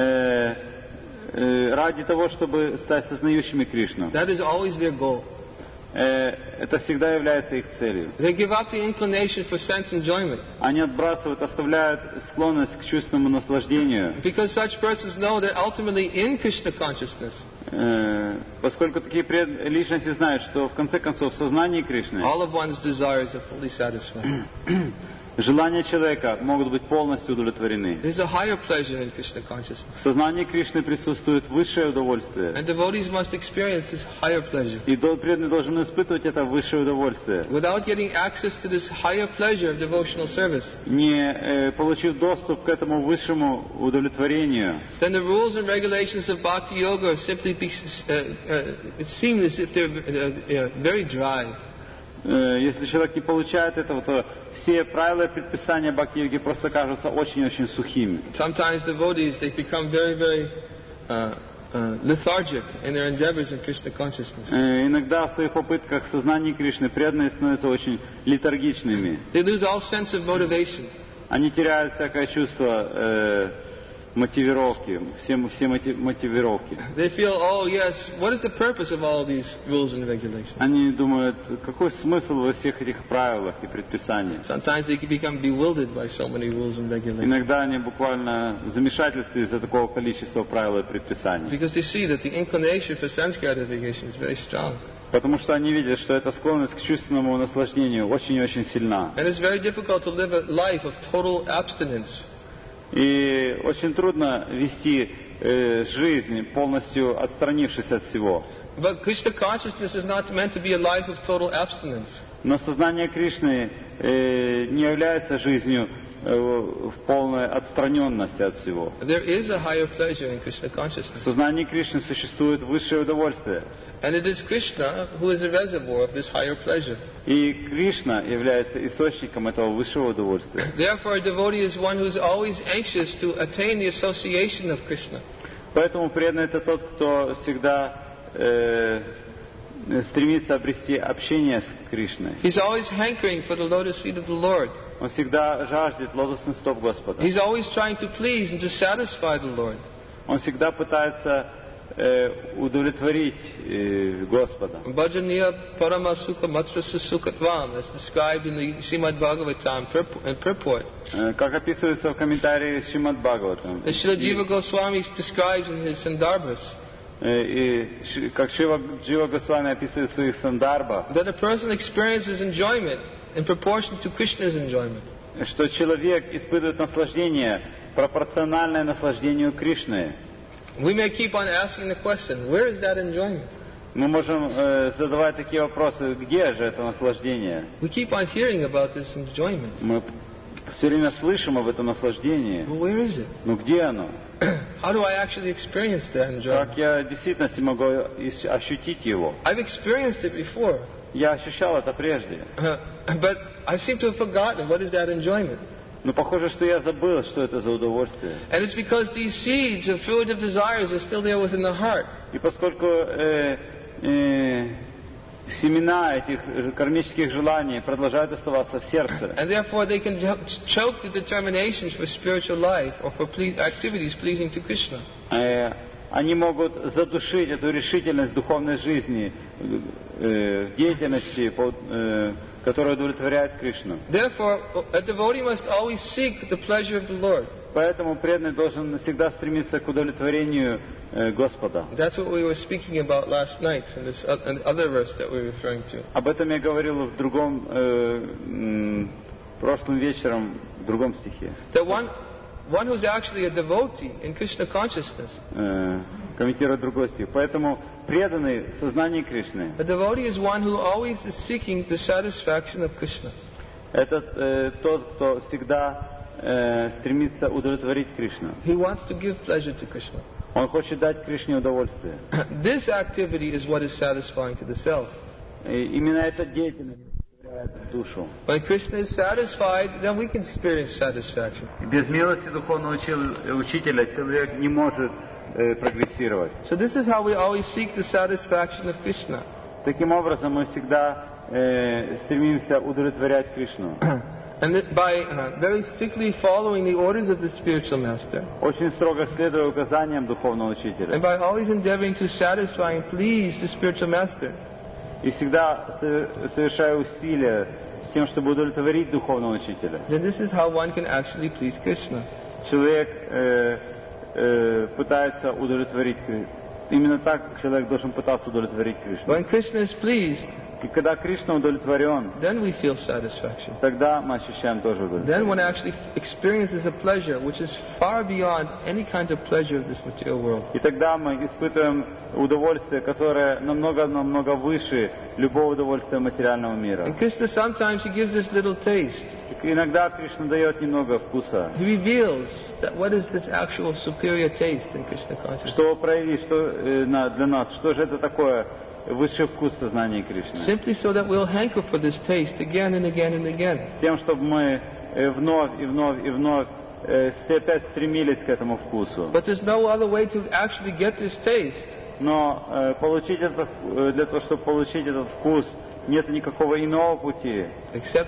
ради того, чтобы стать сознающими Кришну. That is always their goal. Это всегда является их целью. They give up the inclination for sense enjoyment. Они отбрасывают, оставляют склонность к чувственному наслаждению, Because such persons know that ultimately in Krishna consciousness, поскольку такие личности знают, что в конце концов в сознании Кришны all of one's desires are fully satisfied. желания человека могут быть полностью удовлетворены. There's a higher pleasure in Krishna consciousness. В сознании Кришны присутствует высшее удовольствие. And devotees must experience this higher pleasure. И преданные должны испытывать это высшее удовольствие. Without getting access to this higher pleasure of devotional service, Не получив доступ к этому высшему удовлетворению, then the rules and regulations of Bhakti Yoga are simply it seems as if they're very dry. Если человек не получает этого, то все правила и предписания Бхакти-йоги просто кажутся очень-очень сухими. Sometimes devotees, they become very lethargic in their endeavors in Krishna consciousness. Иногда в своих попытках сознания Кришны преданные становятся очень летаргичными. They lose all sense of motivation. Они теряют всякое чувство мотивировки, все мотивировки. They feel, oh yes, what is the purpose of all these rules and regulations? Они думают, какой смысл во всех этих правилах и предписаниях. Sometimes they can become bewildered by so many rules and regulations. Иногда они буквально в замешательстве из-за такого количества правил и предписаний. Because they see that the inclination for sense gratification is very strong. Потому что они видят, что эта склонность к чувственному наслаждению очень-очень сильна. And it's very difficult to live a life of total abstinence. И очень трудно вести жизнь, полностью отстранившись от всего. But Krishna consciousness is not meant to be a life of total abstinence. Но сознание Кришны не является жизнью в полной отстраненности от всего. There is a higher pleasure in Krishna consciousness. В сознании Кришны существует высшее удовольствие. And it is Krishna who is a reservoir of this higher pleasure. И Кришна является источником этого высшего удовольствия. Therefore, a devotee is one who is always anxious to attain the association of Krishna. Поэтому преданный это тот, кто всегда стремится обрести общение с Кришной. He's always hankering for the lotus feet of the Lord. Он всегда жаждет лотосных стоп Господа. He's always trying to please and to satisfy the Lord. Он всегда пытается удовлетворить Господа. Bhajaniya paramasuka matrasa sukatvam, as described in the Srimad Bhagavatam purport. Как описывается в комментарии Шримад Бхагаватам. As Srila Jiva Goswami describes in his Sandarbhas, И как Джива Госвами описывает в своих сандарбах, that a person experiences enjoyment in proportion to Krishna's enjoyment. что человек испытывает наслаждение, пропорциональное наслаждению Кришны. We may keep on asking the question, where is that enjoyment? Мы можем задавать такие вопросы, где же это наслаждение? We keep on hearing about this enjoyment. Мы все время слышим об этом наслаждении. But where is it? Но где оно? How do I actually experience that enjoyment? Как я в действительности могу ощутить его? I've experienced it before, Я ощущал это прежде. but I seem to have forgotten what is that enjoyment. Но похоже, что я забыл, что это за удовольствие. And it's because these seeds of fruitive desires are still there within the heart. И поскольку семена этих кармических желаний продолжают оставаться в сердце. And therefore they can choke the determinations for spiritual life or for activities pleasing to Krishna. Они могут задушить эту решительность духовной жизни, в деятельности, которая удовлетворяет Кришну. Therefore, a devotee must always seek the pleasure of the Lord. Поэтому преданный должен всегда стремиться к удовлетворению Господа. That's what we were speaking about last night in this other verse that we're referring to. Об этом я говорил в другом, прошлым вечером, в другом стихе. That one who's actually a devotee in Krishna consciousness. Комментируя другой стих. Поэтому преданный в сознании Кришны. A devotee is one who always is seeking the satisfaction of Krishna. Это тот, кто всегда стремится удовлетворить Кришну. He wants to give pleasure to Krishna. Он хочет дать Кришне удовольствие. This activity is what is satisfying to the self. И именно эта деятельность удовлетворяет душу. When Krishna is satisfied, then we can experience satisfaction. Без милости духовного учителя человек не может прогрессировать. So this is how we always seek the satisfaction of Krishna. Таким образом мы всегда стремимся удовлетворять Кришну. And that by very strictly following the orders of the spiritual master. Очень строго следуя указаниям духовного учителя. And by always endeavoring to satisfy and please the spiritual master. И всегда совершая усилия с тем, чтобы удовлетворить духовного учителя. Then this is how one can actually please Krishna. Человек пытается удовлетворить Кришну. Именно так человек должен пытаться удовлетворить Кришну. When Krishna is pleased, и когда Кришна удовлетворен, then we feel satisfaction. Тогда мы ощущаем тоже удовлетворение. Then one actually experiences a pleasure which is far beyond any kind of pleasure of this material world. И тогда мы испытываем удовольствие, которое намного выше любого удовольствия материального мира. And Krishna sometimes he gives us little taste. Иногда Кришна дает немного вкуса. He reveals that what is this actual superior taste in Krishna consciousness. Что проявить, что для нас, что же это такое высший вкус сознания Кришны? Simply so that we'll hanker for this taste again and again and again. С тем, чтобы мы вновь и вновь опять стремились к этому вкусу. But there's no other way to actually get this taste. Но получить это, для того, чтобы получить этот вкус, нет никакого иного пути. Except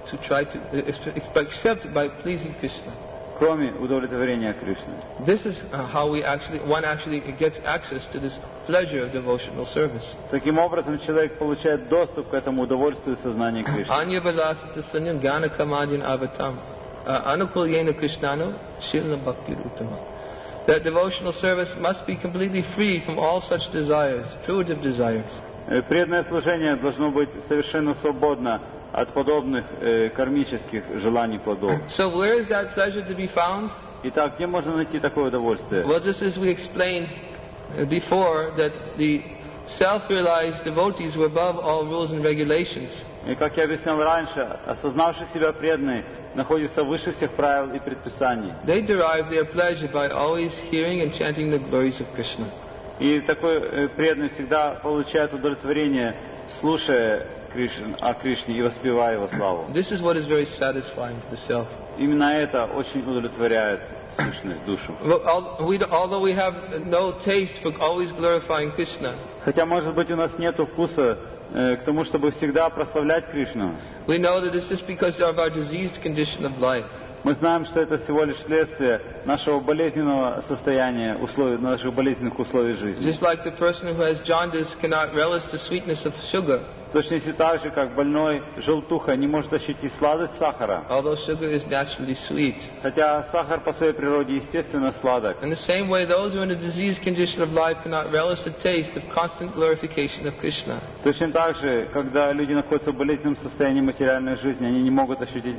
by pleasing Krishna. Кроме удовлетворения Кришны. This is how one actually gets access to this pleasure of devotional service. Таким образом, человек получает доступ к этому удовольствию сознания Кришны. Anya Vilasita Sanyam Gana Kamadin Avatam Anukul Yena Krishnanu Shilna Bhakti Uttama. That devotional service must be completely free from all such desires, fruitive desires. Преданное служение должно быть совершенно свободно от подобных кармических желаний плодов. So where is that pleasure to be found? Итак, где можно найти такое удовольствие? Well, just as we explained before, that the self-realized devotees were above all rules and regulations. И как я объяснял раньше, осознавший себя преданный находится выше всех правил и предписаний. They derive their pleasure by always hearing and chanting the glories of Krishna. И такой преданный всегда получает удовлетворение, слушая о Кришне и воспевая его славу. This is what is very satisfying to the self. Именно это очень удовлетворяет сущность, душу. Although we have no taste for always glorifying Krishna, хотя, может быть, у нас нет вкуса к тому, чтобы всегда прославлять Кришну. We know that it's just because of our diseased condition of life. Мы знаем, что это всего лишь следствие нашего болезненного состояния, наших болезненных условий жизни. Just like the person who has jaundice cannot relish the sweetness of sugar. В точности так же, как больной желтуха не может ощутить сладость сахара. Although sugar is naturally sweet. Хотя сахар по своей природе естественно сладок. In the same way, those who are in a diseased condition of life cannot relish the taste of constant glorification of Krishna. Точно так же, когда люди находятся в болезненном состоянии материальной жизни, они не могут ощутить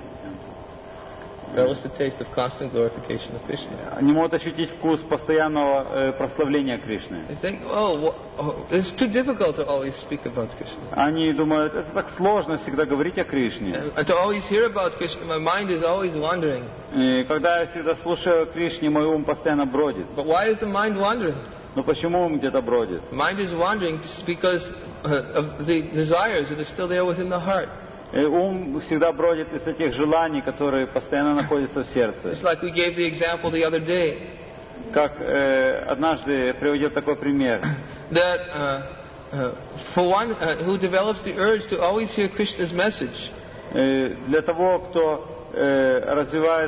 relish the taste of constant glorification of Krishna. Не могут ощутить вкус постоянного прославления Кришны. They think, it's too difficult to always speak about Krishna. Они думают, это так сложно всегда говорить о Кришне. And to always hear about Krishna, my mind is always wandering. И когда я всегда слушаю о Кришне, мой ум постоянно бродит. But why is the mind wandering? Но почему ум где-то бродит? Mind is wandering because of the desires that are still there within the heart. Ум всегда бродит из этих желаний, которые постоянно находятся в сердце. Just like we gave the example the other day. Как однажды приводил такой пример. That For one who develops the urge to always hear Krishna's message, Для того, кто развивает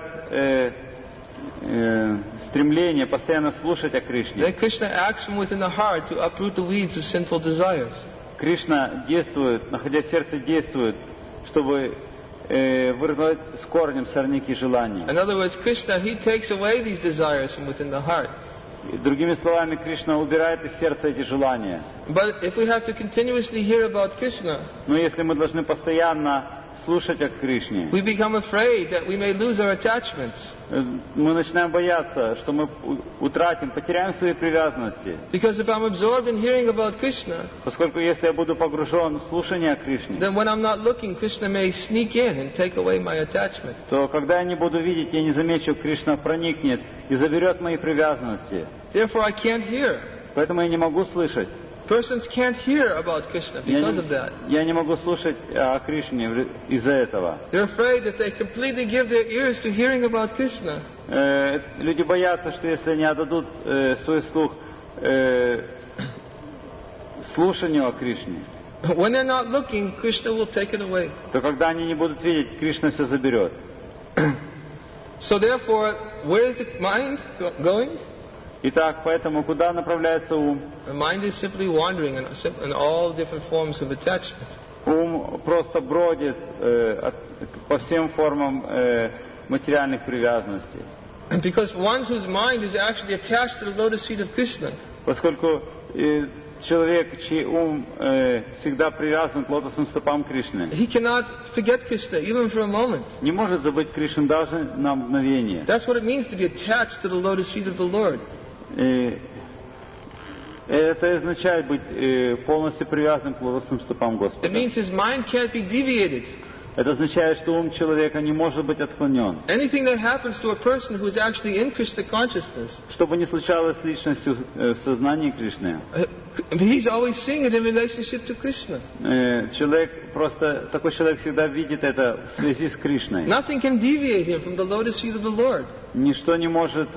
стремление постоянно слушать о Кришне, then Krishna acts from within the heart to uproot the weeds of sinful desires. Кришна действует, находясь в сердце, действует, чтобы вырвать с корнем сорняки желаний. In other words, Krishna, he takes away these desires from within the heart. Другими словами, Кришна убирает из сердца эти желания. But if we have to continuously hear about Krishna, Но если мы должны постоянно слушать о Кришне, we become afraid that we may lose our attachments. мы начинаем бояться, что мы утратим, потеряем свои привязанности. Because if I'm absorbed in hearing about Krishna, Поскольку если я буду погружен в слушание о Кришне, then when I'm not looking, Krishna may sneak in and take away my attachment. то когда я не буду видеть, я не замечу, Кришна проникнет и заберет мои привязанности. Therefore, I can't hear. Поэтому я не могу слышать. Persons can't hear about Krishna because of that. Я не могу слушать о Кришне из-за этого. They're afraid that they completely give their ears to hearing about Krishna. Люди боятся, что если они отдадут свой слух слушанию о Кришне, When they're not looking, Krishna will take it away. то когда они не будут видеть, Кришна все заберет. So therefore, where is the mind going? Итак, поэтому куда направляется ум? The mind is simply wandering in all different forms of attachment. Ум просто бродит по всем формам материальных привязанностей. And because one whose mind is actually attached to the lotus feet of Krishna, Поскольку человек, чей ум всегда привязан к лотосным стопам Кришны, he cannot forget Krishna even for a moment. не может забыть Кришну даже на мгновение. That's what it means to be attached to the lotus feet of the Lord. Это означает быть полностью привязанным к лотосным стопам It Господа. means his mind can't be deviated. Это означает, что ум человека не может быть отклонен. Anything that happens to a person who is actually in Krishna consciousness, Что бы ни случалось с личностью в сознании Кришны, he's always seeing it in relationship to Krishna. такой человек всегда видит это в связи с Кришной. Nothing can deviate him from the lotus feet of the Lord. Ничто не может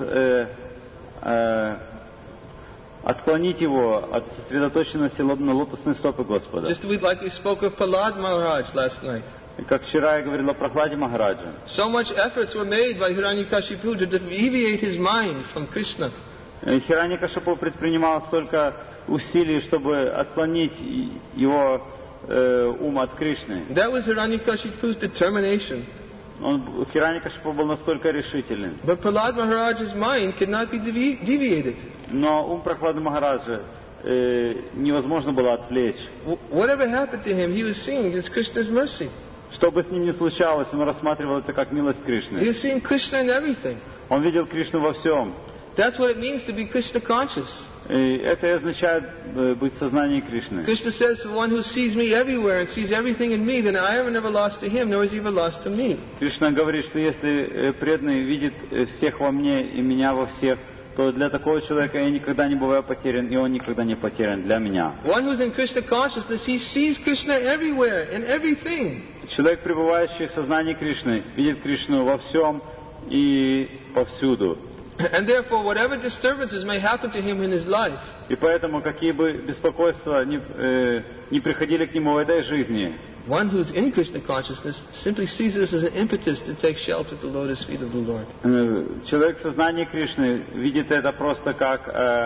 отклонить его от сосредоточенности на лотосной стопы Господа. Just like we spoke of Prahlad Maharaj last night. Как вчера я говорил о Прохладе Махараджа. So much efforts were made by Hiranyakashipu to deviate his mind from Krishna. Хираньякашипу предпринимал столько усилий, чтобы отклонить его ум от Кришны. That was Hiranyakashipu's determination. Хираньякашипу был настолько решителен. But Prahlad Maharaj's mind could not be deviated. Но ум Прохлады Махараджа невозможно было отвлечь. Whatever happened to him, he was seeing it's Krishna's mercy. Что бы с ним ни случалось, он рассматривал это как милость He Кришны. was seeing Krishna in everything. Он видел Кришну во всем. That's what it means to be Krishna conscious. И это и означает быть в сознании Кришны. Krishna says, "For one who sees me everywhere and sees everything in me, then I am never lost to him, nor is he ever lost to me." Кришна говорит, что если преданный видит всех во мне и меня во всех, то для такого человека я никогда не бываю потерян, и он никогда не потерян для меня. One who's in Krishna consciousness, he sees Krishna everywhere, in everything. Человек, пребывающий в сознании Кришны, видит Кришну во всем и повсюду. And therefore, whatever disturbances may happen to him in his life, И поэтому, какие бы беспокойства не приходили к нему в этой жизни, one who's in Krishna consciousness simply sees this as an impetus to take shelter at the lotus feet of the Lord. человек в сознании Кришны видит это просто как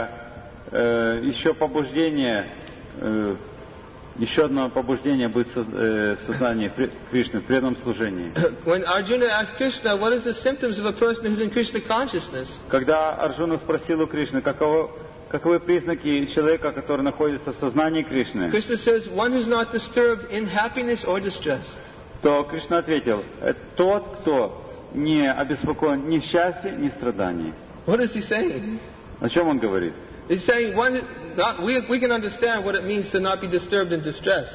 еще побуждение, еще одно побуждение быть в сознании Кришны, в преданном служении. When Arjuna asked Krishna, what is the symptoms of a person who's in Krishna consciousness? Когда Арджуна спросил у Кришны, каковы признаки человека, который находится в сознании Кришны, Krishna says, one who's not disturbed in happiness or distress. то Кришна ответил, это тот, кто не обеспокоен ни в счастье, ни в страдании. What is he saying? О чем он говорит? He's saying we can understand what it means to not be disturbed in distress.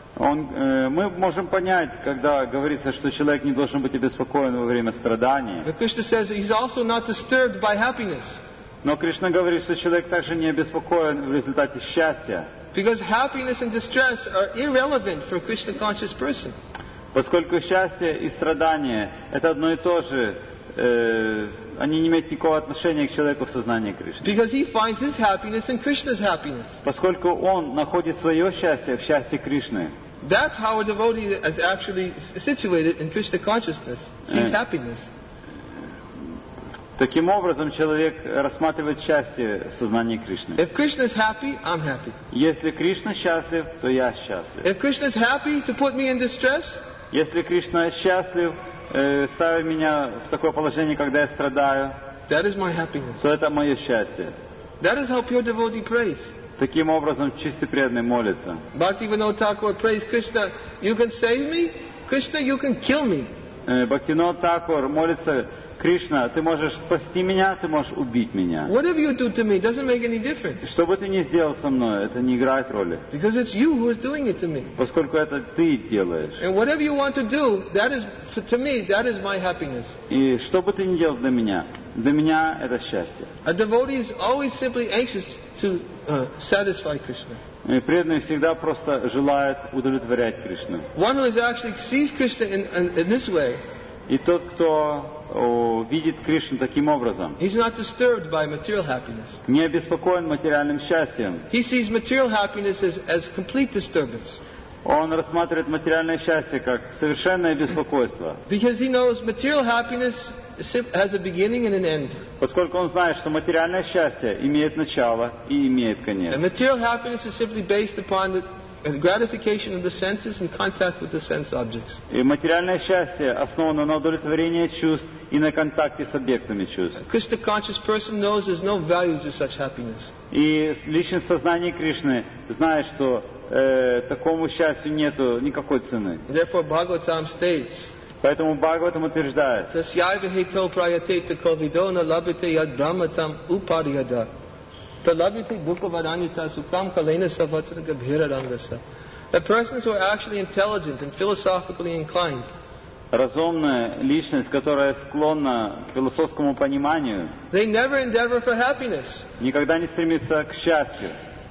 Мы можем понять, когда говорится, что человек не должен быть обеспокоен во время страданий. But Krishna says he's also not disturbed by happiness. Но Кришна говорит, что человек также не обеспокоен в результате счастья. Because happiness and distress are irrelevant for a Krishna conscious person. Поскольку счастье и страдание – это одно и то же они не имеют никакого отношения к человеку в сознании Кришны. Because he finds his happiness in Krishna's happiness. Поскольку он находит свое счастье в счастье Кришны. That's how a devotee is actually situated in Krishna consciousness. Sees happiness. Таким образом, человек рассматривает счастье в сознании Кришны. If Krishna is happy, I'm happy. Если Кришна счастлив, то я счастлив. If Krishna is happy to put me in distress, если Кришна счастлив, ставя меня в такое положение, когда я страдаю, that is my happiness. то это мое счастье. That is how pure devotee prays. Таким образом, чистый преданный молится. Bhaktivinoda Thakur prays Krishna, you can save me, Krishna, you can kill me. Бхактивинода Тхакур молится: Кришна, ты можешь спасти меня, ты можешь убить меня. Whatever you do to me doesn't make any difference. Что бы ты ни сделал со мной, это не играет роли. Because it's you who is doing it to me. Поскольку это ты делаешь. And whatever you want to do, that is, to me, that is my happiness. И что бы ты ни делал для меня это счастье. A devotee is always simply anxious to satisfy Krishna. И преданный всегда просто желает удовлетворять Кришну. One who actually sees Krishna in this way, и тот, кто видит Кришну таким образом, he's not disturbed by material happiness. Не обеспокоен материальным счастьем. He sees material happiness as complete disturbance. Он рассматривает материальное счастье как совершенное беспокойство. Because he knows material happiness has a beginning and an end. Поскольку он знает, что материальное счастье имеет начало и имеет конец. And material happiness is simply based upon the gratification of the senses and contact with the sense objects. И материальное счастье основано на удовлетворении чувств и на контакте с объектами чувств. A Krishna conscious person knows there's no value to such happiness. И личность сознания Кришны знает, что такому счастью нету никакой цены. Therefore, Bhagavatam states. Поэтому Бхагаватам утверждает: Tasyaiva heto prayate kovido na labhite yad brahmatam upariyada. Pralabhite dukhavadanyata sukam kalena savatra gabhirarangasa. The persons who are actually intelligent and philosophically inclined, разумная личность, которая склонна к философскому пониманию, they never endeavor for happiness. Никогда не стремится к счастью.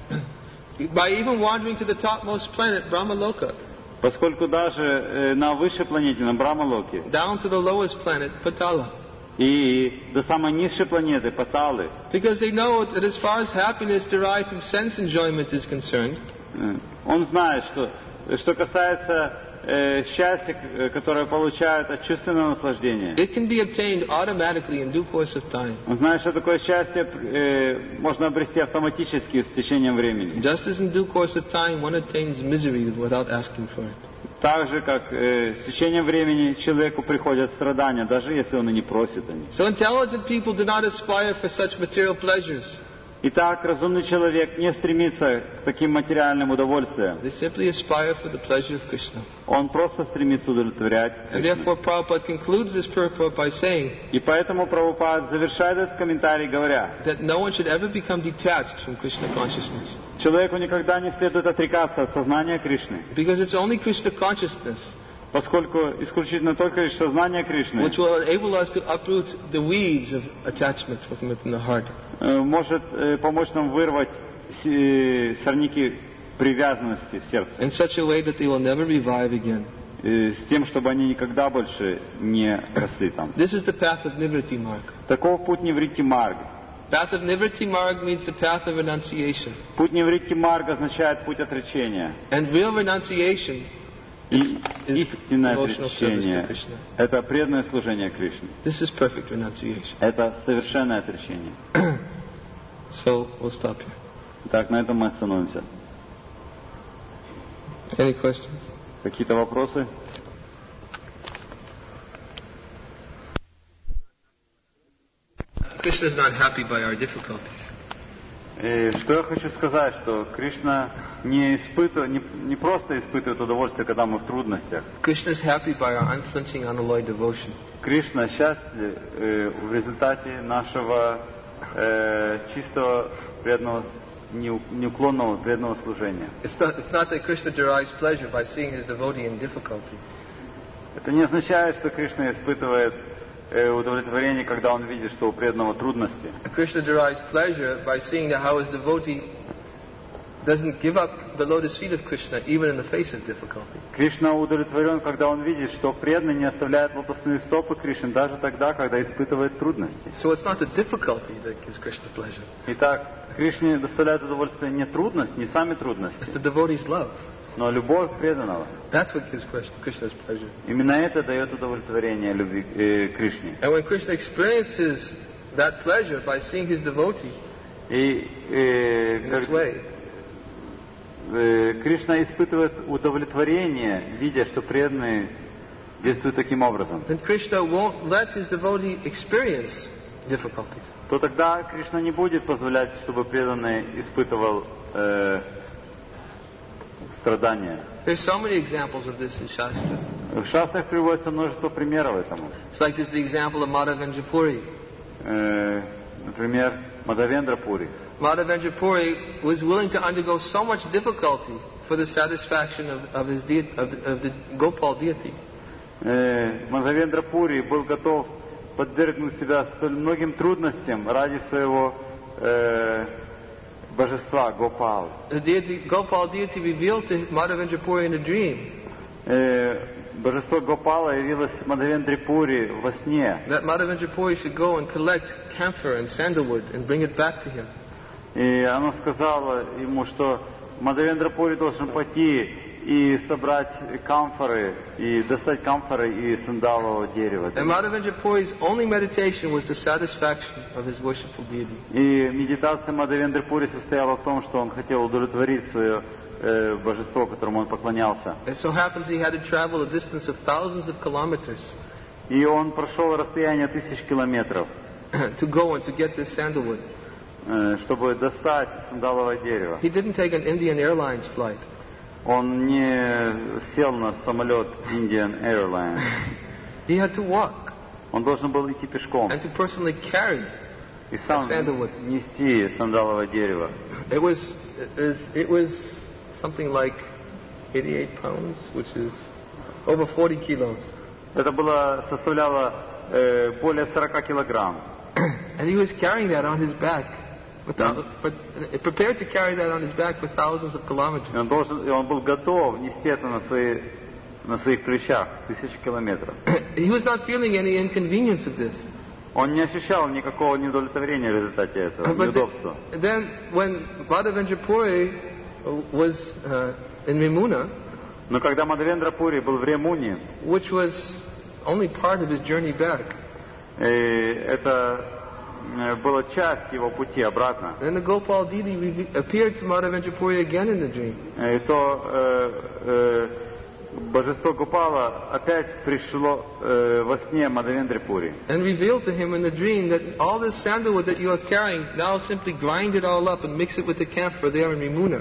By even wandering to the topmost planet, Brahmaloka, поскольку даже на высшей планете, на Брахмалоке, down to the lowest planet, Patala, и до самой низшей планеты, Паталы, because they know that as far as happiness derived from sense enjoyment is concerned, он знает, что касается счастья, которое получают от чувственного наслаждения, it can be obtained automatically in due course of time. Он знает, что такое счастье можно обрести автоматически с течением времени. Just as in due course of time one attains misery without asking for it. Так же, как с течением времени человеку приходят страдания, даже если он и не просит о них. So intelligent people do not aspire for such material pleasures. Итак, разумный человек не стремится к таким материальным удовольствиям. They simply aspire for the pleasure of Krishna. Он просто стремится удовлетворять And Кришну. therefore Prabhupada concludes this purport by saying И поэтому Прабхупад завершает этот комментарий, говоря: that no one should ever become detached from Krishna consciousness. Человеку никогда не следует отрекаться от сознания Кришны, Because it's only Krishna consciousness поскольку исключительно только лишь сознание Кришны which will enable us to uproot the weeds of attachment from within the heart. может помочь нам вырвать сорняки привязанности в сердце, In such a way that they will never revive again. с тем, чтобы они никогда больше не росли там. This is the path of Nivritti Marg. Таков путь Нивритти Марг. Path of Nivritti Marg means the path of renunciation. Путь Нивритти Марг означает путь отречения. And real renunciation И is истинное devotional service to отречение Krishna. – это преданное служение Кришне. This is perfect renunciation. Это совершенное отречение. So we'll stop here. Так, на этом мы остановимся. Any questions? Какие-то вопросы? Krishna is not happy by our difficulties. И что я хочу сказать, что Кришна не просто испытывает удовольствие, когда мы в трудностях. Krishna is happy by our unflinching, unalloyed devotion. Кришна счастлив в результате нашего чистого преданного, неуклонного преданного служения. It's not that Krishna derives pleasure by seeing his devotee in difficulty. Это не означает, что Кришна испытывает удовлетворение, когда он видит, что у преданного трудности. Krishna derives pleasure by seeing how his devotee doesn't give up the lotus feet of Krishna even in the face of difficulty. Кришна удовлетворен, когда он видит, что преданный не оставляет лотосные стопы Кришны даже тогда, когда испытывает трудности. So it's not the difficulty that gives Krishna pleasure. Итак, Кришне доставляет удовольствие не трудность, не сами трудности, It's the devotee's love. но любовь преданного. That's what gives Krishna's pleasure. Именно это дает удовлетворение любви Кришне. And when Krishna experiences that pleasure by seeing his devotee И in this way, Кришна испытывает удовлетворение, видя, что преданные действуют таким образом. then Krishna won't let his devotee experience difficulties. То тогда Кришна не будет позволять, чтобы преданный испытывал страдания. There's so many examples of this in Shastra. В шастрах приводится множество примеров этому. It's like this the example of Madhavendra Puri. Например, Мадхавендра Пури. Madhavendra Puri was willing to undergo so much difficulty for the satisfaction of the Gopal deity. Мадхавендра Пури был готов подвергнуть себя столь многим трудностям ради своего божества Гопал. The Gopal deity revealed to Madhavendra Puri in a dream Божество Гопала явилось Мадхавендре Пури во сне. that Madhavendra Puri should go and collect camphor and sandalwood and bring it back to him. И оно сказало ему, что Мадхавендра Пури должен пойти и собрать камфоры, и достать камфоры и сандалового дерева. And Madhavendra Puri's only meditation was the satisfaction of his worshipful deity. И медитация Мадхавендры Пури состояла в том, что он хотел удовлетворить свое божество, которому он поклонялся. It so happens he had to travel a distance of thousands of kilometers И он прошел расстояние 1000 километров, to go and to get this sandalwood. чтобы достать сандаловое дерево. He didn't take an Indian Airlines flight. Он не сел на самолет Indian Airlines. He had to walk Он должен был идти пешком and to personally carry. и сам Sandalwood. нести сандаловое дерево. It was something like 88 pounds, which is over 40 kilos. Это составляло более 40 килограмм. And he was carrying that on his back, prepared to carry that on his back for thousands of kilometers. И он был готов нести это на своих плечах 1000 километров. He was not feeling any inconvenience of this. Он не ощущал никакого неудовлетворения в результате этого, неудобства. Then when Madhavendra Puri was in Rimuna, Но когда Мадхавендра Пури был в Ремуне, which was only part of his journey back, это была часть его пути обратно. then the Gopal deity appeared to Madhavendra Puri again in the dream. И то божество Гопала опять пришло во сне Мадхавендре Пури. And revealed to him in the dream that all this sandalwood that you are carrying, now simply grind it all up and mix it with the camphor there in Rimuna.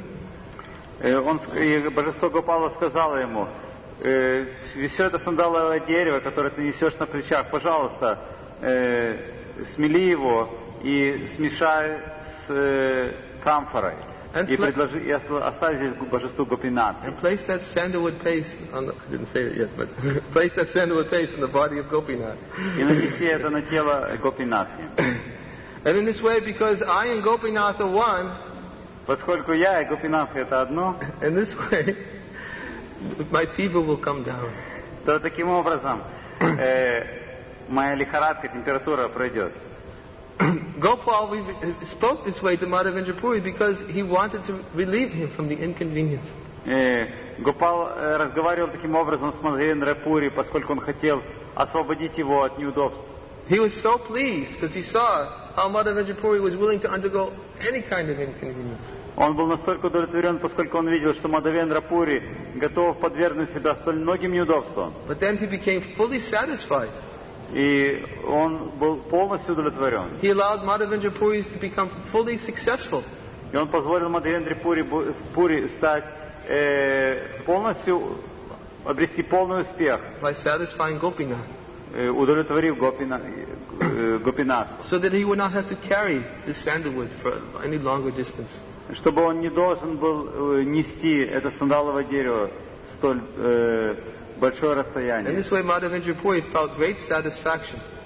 И божество Гопала сказало ему: все это сандаловое дерево, которое ты несешь на плечах, пожалуйста, смели его и смешай с камфорой. И предложи, и оставь здесь божеству Гопинат. And place that sandalwood paste on the, I didn't say it yet, but place that sandalwood paste on the body of Gopinath. И нанеси это на тело Гопинатхи. And in this way, because I and Gopinath are one, Поскольку я и Гопинатхи это одно, in this way, my fever will come down. то таким образом моя лихорадка, температура пройдет. Gopal spoke this way to Madhavendra Puri because he wanted to relieve him from the inconvenience. Гопал разговаривал таким образом с Мадхавендрой Пури, поскольку он хотел освободить его от неудобств. He was so pleased because he saw how Madhavendra Puri was willing to undergo any kind of inconvenience. Он был настолько удовлетворен, поскольку он видел, что Мадхавендра Пури готов подвергнуть себя столь многим неудобствам. But then he became fully satisfied. И он был полностью удовлетворен. He allowed Madhavendra Puri to become fully successful. И он позволил Мадхавендре Пури стать полностью, обрести полный успех, By satisfying Gopinath. удовлетворив Гопинат, So that he would not have to carry this sandalwood for any longer distance. чтобы он не должен был нести это сандаловое дерево столь большое In расстояние. this way, Madhavendra Puri felt great satisfaction.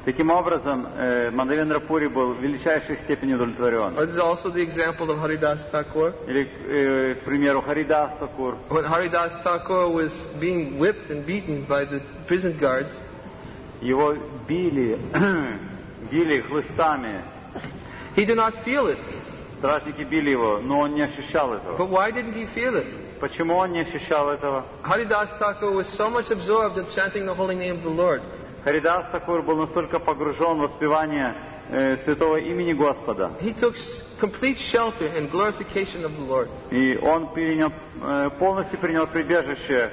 Таким образом, Мадхавендра Пури был в величайшей степени удовлетворен. This is also the example of Haridas Thakur. Или, к примеру, Харидас Такур. When Haridas Thakur was being whipped and beaten by the prison guards, Его били, били хлыстами. he did not feel it. Стражники били его, но он не ощущал этого. But why didn't he feel it? Почему он не ощущал этого? Haridas Thakur was so much absorbed in chanting the holy name of the Lord. Харидас Такур был настолько погружен в воспевание святого имени Господа. He took complete shelter and glorification of the Lord. И он полностью принял прибежище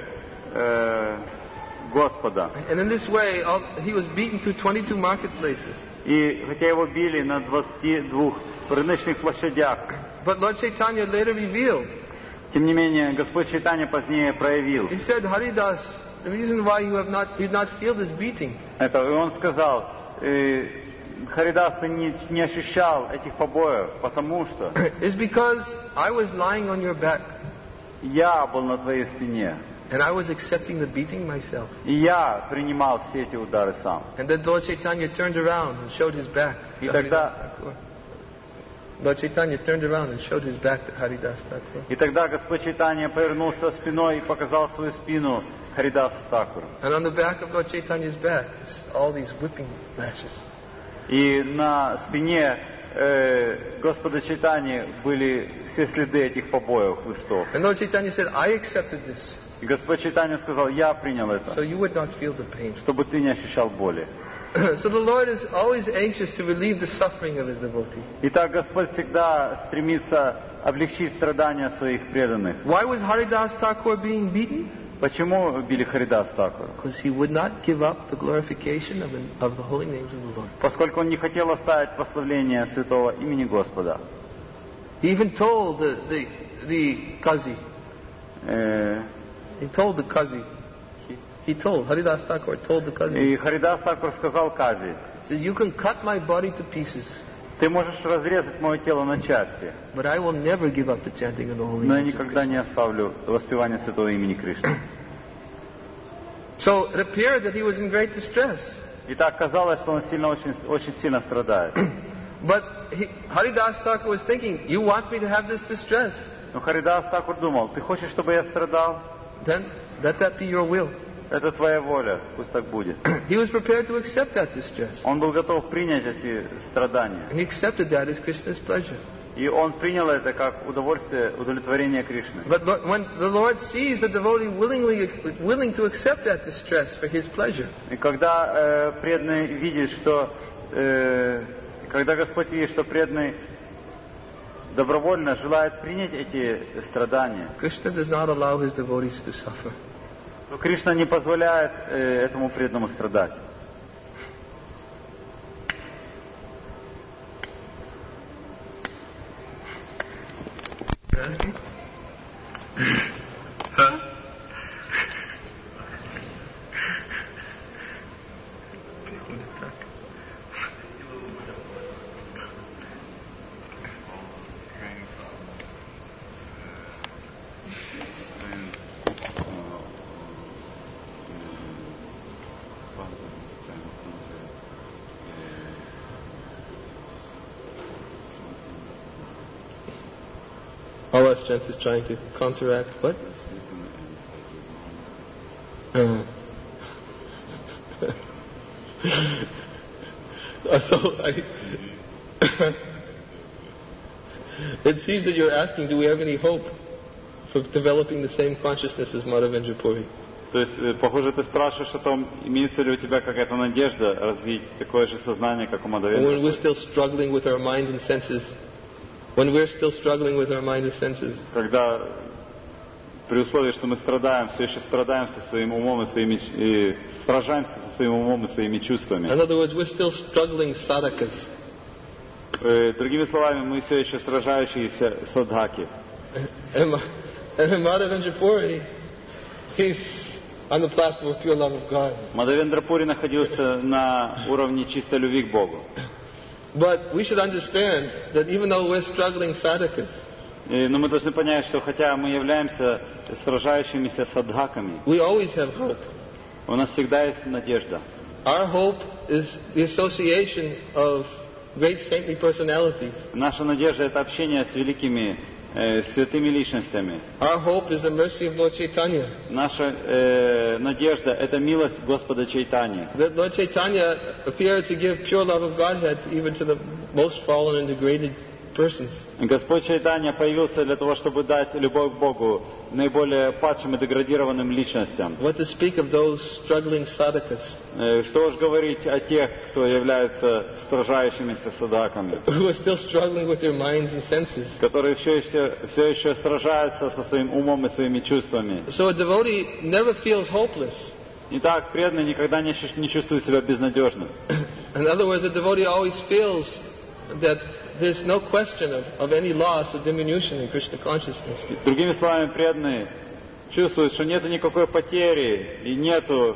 Господа. And in this way, he was beaten through 22 marketplaces. И хотя его били на 22 рыночных площадях, But Lord Chaitanya later revealed, тем не менее, Господь Чайтанья позднее проявил he said, Haridas, the reason why you did not feel this beating это. И он сказал, Харидас, ты не ощущал этих побоев, потому что is because I was lying on your back я был на твоей спине. and I was accepting the beating myself. И я принимал все эти удары сам. And then Lord Chaitanya turned around and showed his back to И Haridas тогда, Thakur. Lord Chaitanya turned around and showed his back to Haridas Thakur. и тогда Господь Чайтанья повернулся спиной и показал свою спину Харидасу Такуру. And on the back of Lord Chaitanya's back, all these whipping lashes. И на спине Господа Чайтаньи были все следы этих побоев, хлыстов. And Lord Chaitanya said, I accepted this, И Господь Чайтанья сказал, я принял so это, you would not feel the pain. чтобы ты не ощущал боли. So the Lord is always anxious to relieve the suffering of His devotee. Итак, Господь всегда стремится облегчить страдания своих преданных. Why was Haridas Thakur being beaten? Почему били Харидас Такура? Because he would not give up the glorification of the holy names of the Lord. Поскольку он не хотел оставить прославление святого имени Господа. He even told the Qazi. He told the Qazi. Haridas Thakur told the Qazi. И Харидас Такур сказал Кази, He said, you can cut my body to pieces, ты можешь разрезать мое тело на части, but I will never give up the chanting of the holy но я names of никогда Krishna. не оставлю воспевание святого имени Кришны. So it appeared that he was in great distress. Итак, казалось, что он очень сильно страдает. But Haridas Thakur was thinking, you want me to have this distress? Но Харидас Такур думал, ты хочешь, чтобы я страдал? Then let that be your will. Это твоя воля, пусть так будет. He was prepared to accept that distress. Он был готов принять эти страдания. And he accepted that as Krishna's pleasure. И он принял это как удовлетворение Кришны. But when the Lord sees the devotee willing to accept that distress for His pleasure, И когда преданный видит, что когда Господь видит, что преданный добровольно желает принять эти страдания, Krishna does not allow His devotees to suffer. то Кришна не позволяет этому преданному страдать. All our strength is trying to counteract what? It seems that you're asking, do we have any hope for developing the same consciousness as Madhavendra Puri? То есть, похоже, ты спрашиваешь о том, имеется ли у тебя какая-то надежда развить такое же сознание, как у Мадхавендра. When we're still struggling with our mind and senses, Когда при условии, что мы страдаем, все еще страдаем со своим умом и сражаемся со своим умом и своими чувствами. In other words, we're still struggling sadhakas. Другими словами, мы все еще сражающиеся садхаки. And Madhavendra Puri, he's on the platform of pure love of God. Мадхавендра Пури находился на уровне чистой любви к Богу. But we should understand that even though we're struggling sadhakas, но мы должны понять, что хотя мы являемся сражающимися садхаками, we always have hope. у нас всегда есть надежда. Our hope is the association of great saintly personalities. Наша надежда — это общение с великими святыми личностями. Our hope is the mercy of Lord Chaitanya. Наша надежда — это милость Господа Чайтаньи. That Lord Chaitanya appeared to give pure love of Godhead even to the most fallen and degraded persons. Господь Чайтанья появился для того, чтобы дать любовь к Богу наиболее падшим и деградированным личностям. What to speak of those struggling sadhakas Что уж говорить о тех, кто являются сражающимися садаками, who are still struggling with their minds and senses. которые все еще сражаются со своим умом и своими чувствами. So a devotee never feels hopeless. Итак, преданный никогда не чувствует себя безнадежным. In other words, a devotee always feels that there's no question of any loss or diminution in Krishna consciousness. Другими словами, преданные чувствуют, что нету никакой потери и нету...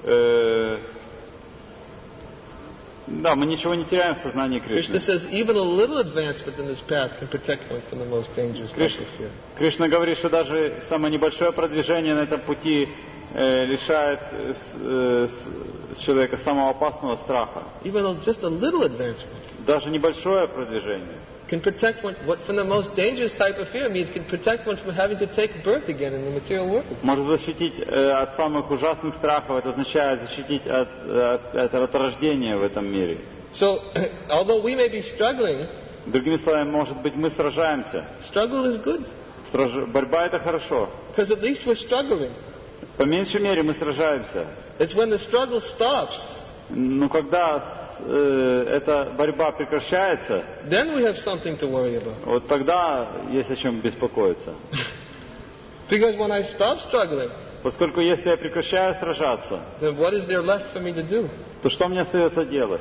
Да, мы ничего не теряем в сознании Кришны. Krishna says even a little advancement in this path can protect one from the most dangerous type of fear. Кришна говорит, что даже самое небольшое продвижение на этом пути лишает человека самого опасного страха. Even just a little advancement Даже небольшое продвижение can protect one from the most dangerous type of fear means can protect one from having to take birth again in the material world. может защитить от самых ужасных страхов. Это означает защитить от рождения в этом мире. So, although we may be struggling, Другими словами, может быть, мы сражаемся. struggle is good Борьба — это хорошо. because at least we're struggling. По меньшей мере мы сражаемся. It's when the struggle stops, Но когда эта борьба прекращается, then we have something to worry about. вот тогда есть о чем беспокоиться. Because when I stop struggling, Поскольку если я прекращаю сражаться, then what is there left for me to do? то что мне остается делать?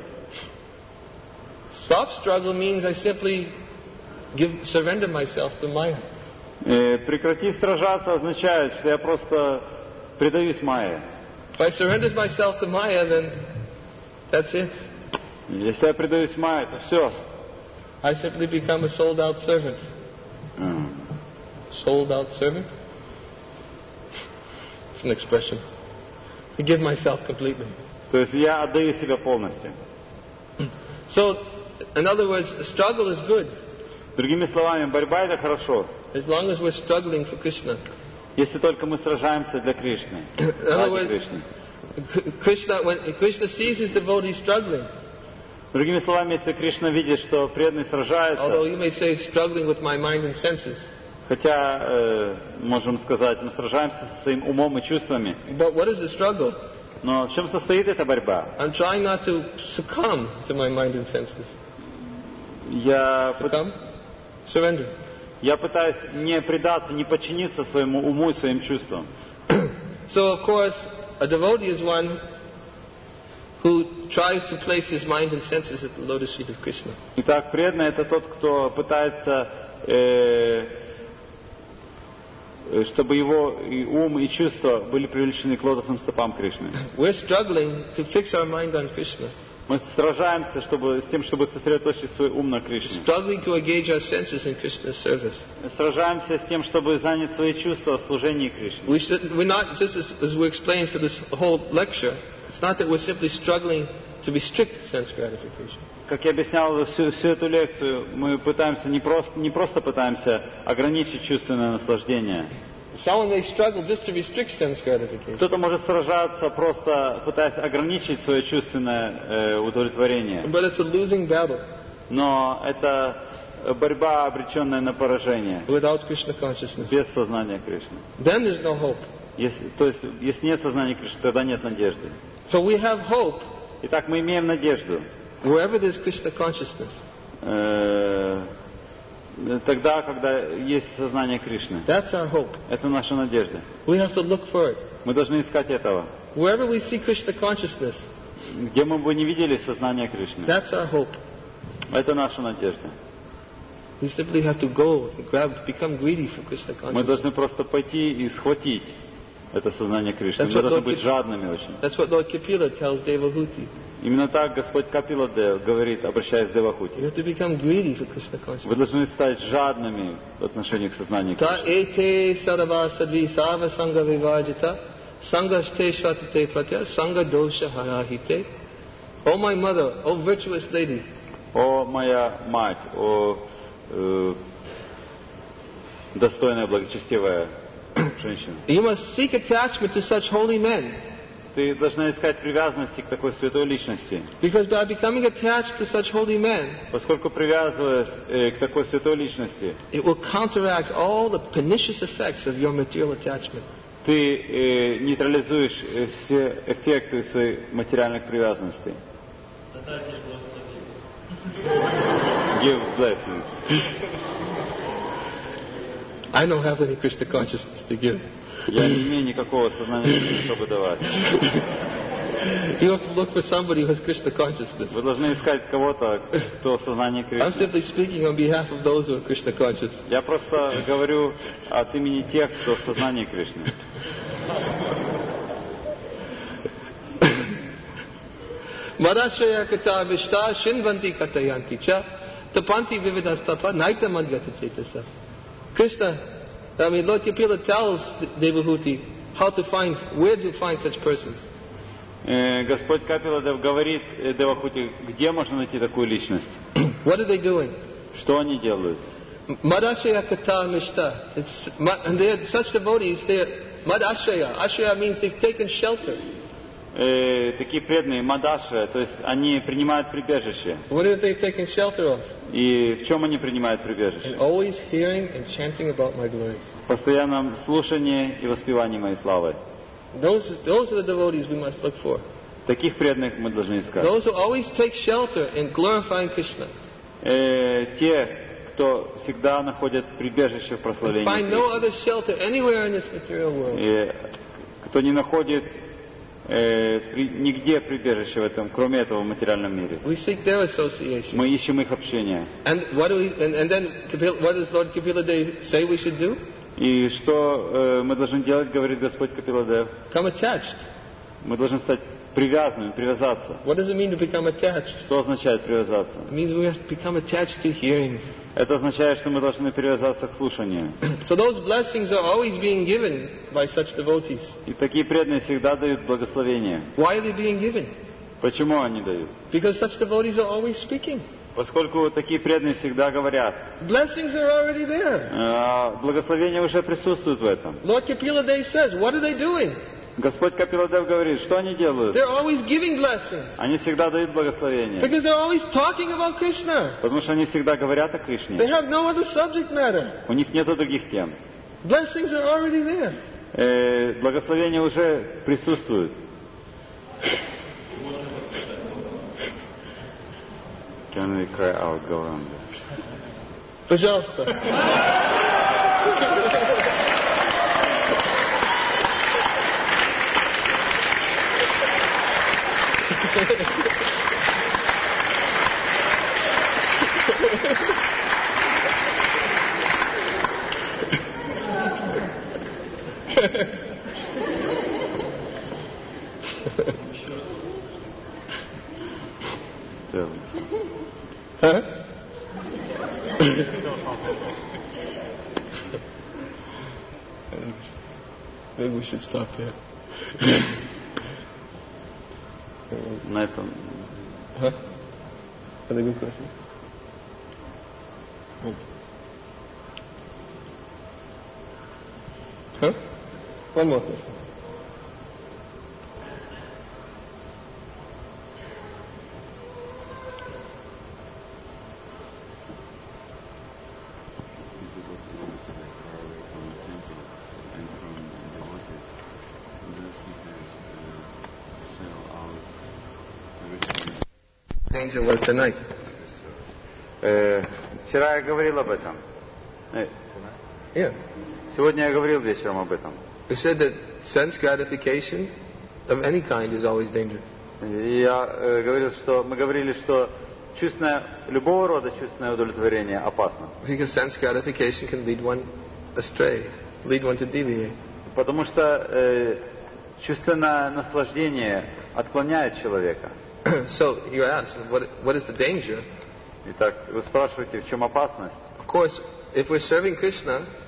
Stop struggle means I simply surrender myself to Maya. Прекратить сражаться означает, что я просто предаюсь Майе. If I surrender myself to Maya, then that's it. Если я предаюсь Майе, то все. I simply become a sold out servant. Sold out servant? It's an expression. I give myself completely. То есть я отдаю себя полностью. So, in other words, struggle is good Другими словами, борьба — это хорошо, as long as we're struggling for Krishna. если только мы сражаемся для Кришны. In other Ради words, Кришны. when Krishna sees his devotee struggling, Другими словами, если Кришна видит, что преданный although сражается, you may say struggling with my mind and senses, хотя, можем сказать, мы сражаемся со своим умом и чувствами, but what is the struggle? но в чем состоит эта борьба? I'm trying not to succumb to my mind and senses. Succumb? Surrender. Я пытаюсь не предаться, не подчиниться своему уму и своим чувствам. So, of course, a devotee is one who tries to place his mind and senses at the lotus feet of Krishna. Итак, преданный — это тот, кто пытается, чтобы его и ум, и чувства были привлечены к лотосным стопам Кришны. We're struggling to fix our mind on Krishna, Мы сражаемся с тем, чтобы сосредоточить свой ум на Кришне. struggling to engage our senses in Krishna's service. Мы сражаемся с тем, чтобы занять свои чувства в служении Кришне. We're not, just as we explained for this whole lecture, it's not that we're simply struggling to restrict sense gratification. Как я объяснял всю эту лекцию, мы пытаемся не просто пытаемся ограничить чувственное наслаждение. Someone may struggle just to restrict sense gratification. Кто-то может сражаться, просто пытаясь ограничить свое чувственное удовлетворение. But it's a losing battle Но это борьба, обреченная на поражение, without Krishna consciousness. без сознания Кришны. Then there's no hope. То есть, если нет сознания Кришны, тогда нет надежды. So we have hope Итак, мы имеем надежду. wherever there's Krishna consciousness. Тогда, когда есть сознание Кришны. That's our hope. Это наша надежда. We have to look for it. Мы должны искать этого. Wherever we see Krishna consciousness, Где мы бы не видели сознание Кришны. that's our hope. Это наша надежда. We simply have to go and become greedy for Krishna Мы consciousness. должны просто пойти и схватить это сознание Кришны. Мы должны быть жадными очень. That's what Lord Kapila tells Devahuti. Именно так Господь Капиладев говорит, обращаясь к Девахути. You have to become greedy for Krishna Вы consciousness. должны стать жадными в отношении к сознанию Ta Кришны. ete sarva sadvi sava sangha vivajita sangha shte shvatite pratya sangha dosha harahite O my mother, O virtuous lady, О моя мать, о достойная, благочестивая женщина. you must seek attachment to such holy men. Ты должна искать привязанности к такой святой личности. Because by becoming attached to such holy men, Поскольку привязываясь к такой святой личности, it will counteract all the pernicious effects of your material attachment. ты нейтрализуешь все эффекты своих материальных привязанностей. Give blessings. I don't have any Krishna consciousness to give. Я не имею никакого сознания, чтобы давать. You have to look for somebody who has Krishna consciousness. Вы должны искать кого-то, кто в сознании I'm Кришны. simply speaking on behalf of those who are Krishna conscious. Я просто говорю от имени тех, кто в сознании Кришны. Madashraya kata vishta shinvanti katayanti cha tapanti vividastapa naita mangyata cetasa. Krishna, Lord Kapila tells Devahuti where to find such persons. Господь Капиладев говорит Девахути, где можно найти такую личность? What are they doing? Что они делают? Madashraya kata mishta. And they are such devotees, they are madashraya. Ashraya means they've taken shelter. Такие преданные, Мадаши, то есть они принимают прибежище. What have they taken shelter of? И в чем они принимают прибежище? And always hearing and chanting about my glories. В постоянном слушании и воспевании моей славы. Those are the devotees we must look for. Таких преданных мы должны искать. Those who always take shelter in glorifying Krishna. Те, кто всегда находят прибежище в прославлении Find no Кришны. other shelter anywhere in this material world. Кто не находит нигде прибежище в этом, кроме этого в материальном мире. We seek their association. Мы ищем их общение. And what does Lord Kapila Dev say we should do? И что мы должны делать, говорит Господь Капиладев? Become attached. Мы должны стать привязанными, привязаться. What does it mean to become attached? Что означает привязаться? It means we must become attached to hearing. Это означает, что мы должны привязаться к слушанию. So those blessings are always being given by such devotees. И такие преданные всегда дают благословение. Why are they being given? Почему они дают? Because such devotees are always speaking. Поскольку такие преданные всегда говорят. Blessings are already there. Благословение уже присутствует в этом. Lord Kapila Dev says, what are they doing? Господь Капиладев говорит, что они делают? They're always giving blessings. Они всегда дают благословение. Because they're always talking about Krishna. Потому что они всегда говорят о Кришне. They have no other subject matter. У них нет других тем. Blessings are already there. Благословение уже присутствует. Can we cry out, Gauranga? Пожалуйста. Huh? Maybe we should stop there. На этом. Huh? Are they good questions? Huh? One more question. Danger was tonight. Вчера я говорил об этом. Yeah. Сегодня я говорил вечером об этом. We said that sense gratification of any kind is always dangerous. Я говорил, что мы говорили, что любого рода чувственное удовлетворение опасно. Because sense gratification can lead one astray, lead one to deviate. Потому что чувственное наслаждение отклоняет человека. So you ask, what is the danger? Итак, вы спрашиваете, в чем опасность? Of course, if we're serving Krishna,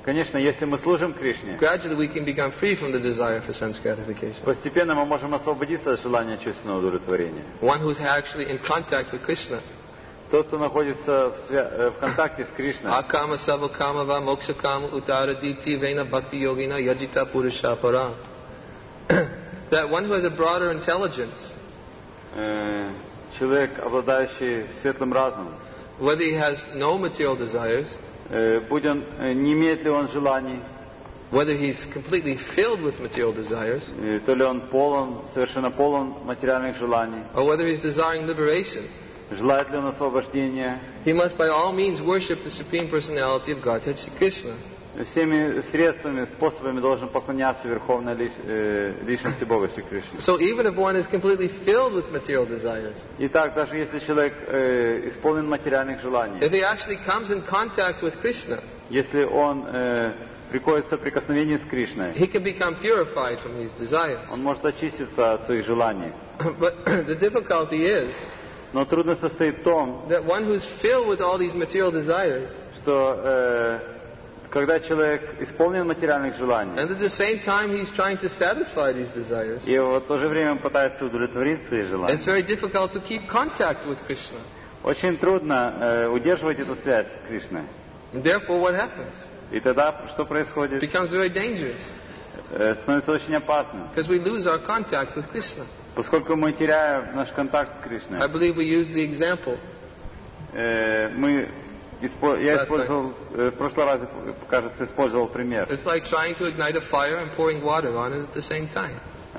Конечно, если мы служим Кришне, gradually we can become free from the desire for sense gratification. постепенно мы можем освободиться от желания чувственного удовлетворения. One who's actually in contact with Krishna. Тот, кто находится в контакте с Кришной, Akama savakama va moksha kama uttara diti vena bhakti yogina yajita purusha param. That one who has a broader intelligence, человек, обладающий светлым разумом, whether he has no material desires, будь он, не имеет ли он желаний, whether he's completely filled with material desires, то ли он полон, совершенно полон материальных желаний, or whether he's desiring liberation, желает ли он освобождения, he must by all means worship the Supreme Personality of Godhead Shri Krishna. всеми средствами, способами должен поклоняться Верховной Личности Бога Шри Кришне. So even if one is completely filled with material desires, Итак, даже если человек исполнен материальных желаний, if he actually comes in contact with Krishna, если он приходит в соприкосновение с Кришной, he can become purified from these desires. он может очиститься от своих желаний. But the difficulty is Но трудность состоит в том, that one who's filled with all these material desires, что когда человек исполнен материальных желаний, and at the same time he's trying to satisfy these desires, и в то же время он пытается удовлетворить свои желания, it's very difficult to keep contact with Krishna. очень трудно удерживать эту связь с Кришной. And therefore what happens? И тогда что It происходит? becomes very dangerous, Становится очень опасным, because we lose our contact with Krishna. поскольку мы теряем наш контакт с Кришной. I believe we used the example. Я использовал, в прошлый раз, кажется, использовал пример. It's like trying to ignite a fire and pouring water on it at the same time.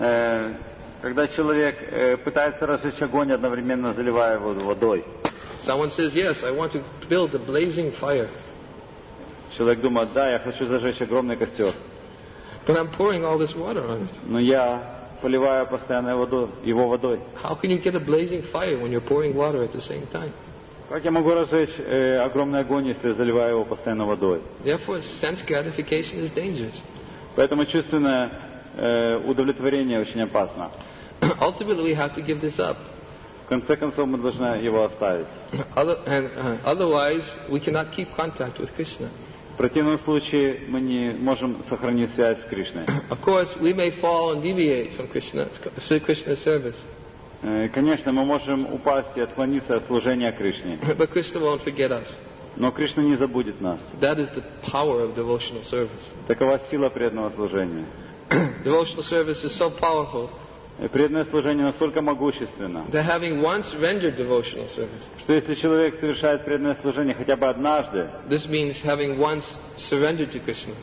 Когда человек пытается разжечь огонь, одновременно заливая его водой. Someone says, yes, I want to build a blazing fire, Человек думает, да, я хочу зажечь огромный костер, but I'm pouring all this water on it. но я поливаю постоянно его водой. How can you get a blazing fire when you're pouring water at the same time? Как я могу разжечь огромный огонь, если заливаю его постоянно водой? Therefore, sense gratification is dangerous. Поэтому чувственное удовлетворение очень опасно. Ultimately, we have to give this up. В конце концов, мы должны его оставить. Otherwise, we cannot keep contact with Krishna. В противном случае мы не можем сохранить связь с Кришной. Of course, we may fall and deviate from Krishna's service, Конечно, мы можем упасть и отклониться от служения Кришне. but Krishna won't forget us. Но Кришна не забудет нас. That is the power of devotional service. Такова сила преданного служения. Devotional service is so powerful Преданное служение настолько могущественно, that having once rendered devotional service, что если человек совершает преданное служение хотя бы однажды, this means having once surrendered to Krishna.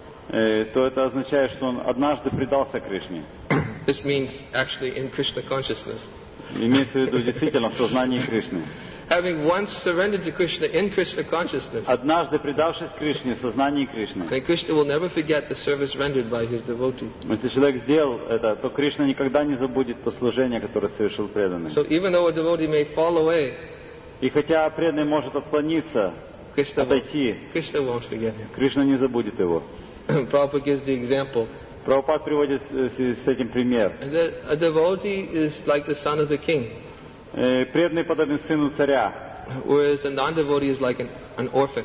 то это означает, что он однажды предался Кришне. This means actually in Krishna consciousness. Имеется в виду действительно в сознании Кришны. Having once surrendered to Krishna in Krishna consciousness, Однажды предавшись Кришне в сознании Кришны, then Krishna will never forget the service rendered by his devotee. если человек сделал это, то Кришна никогда не забудет то служение, которое совершил преданный. So even though a devotee may fall away, И хотя преданный может отклониться, Krishna отойти, won't forget him. Кришна не забудет его. Prabhupada gives the example. Прабхупад приводит с этим пример. A devotee is like the son of the king, Преданный подобен сыну царя, whereas the non-devotee is like an orphan.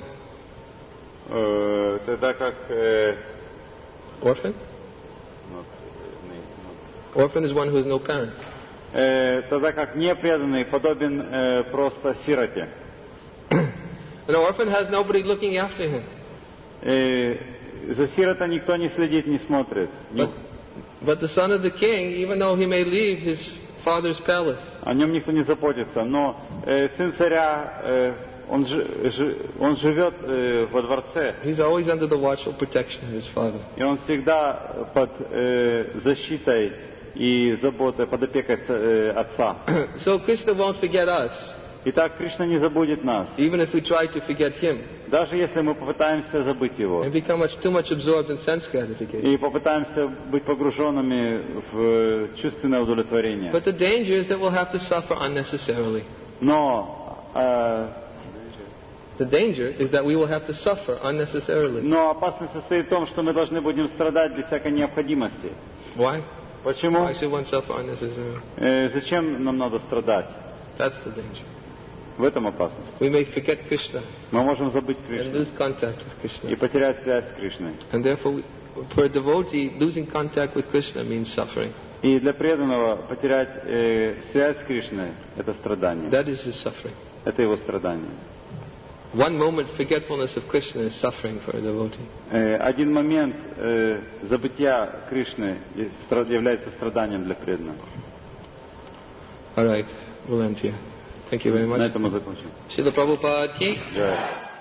тогда как Orphan? Orphan is one who has no parents. тогда как непреданный подобен просто сироте. An orphan has nobody looking after him. За сирота никто не следит, не смотрит. But the son of the king, even though he may leave his father's palace, О нем никто не заботится. Но сын царя, он живет во дворце, he's always under the watchful protection of his father. и он всегда под защитой и заботой, под опекой отца. So Krishna won't forget us, Итак, Кришна не забудет нас, even if we try to forget him даже если мы попытаемся забыть его and become too much absorbed in sense gratification. и попытаемся быть погруженными в чувственное удовлетворение. But the danger is that we'll have to suffer unnecessarily. Но The danger is that we will have to suffer unnecessarily. опасность состоит в том, что мы должны будем страдать без всякой необходимости. Why? Почему? Why should one suffer unnecessarily? Зачем нам надо страдать? That's the danger. В этом опасность. We may forget Krishna Мы можем забыть and Кришну lose contact with и Krishna. потерять связь с Кришной. And therefore, for a devotee, losing contact with Krishna means suffering. И для преданного потерять связь с Кришной – это страдание. That is his suffering. Это его страдание. One moment forgetfulness of Krishna is suffering for a devotee. Один момент забытия Кришны является страданием для преданного. All right, we'll end here. Thank you very На much. этом мы закончим. Srila Prabhupada ki Jai.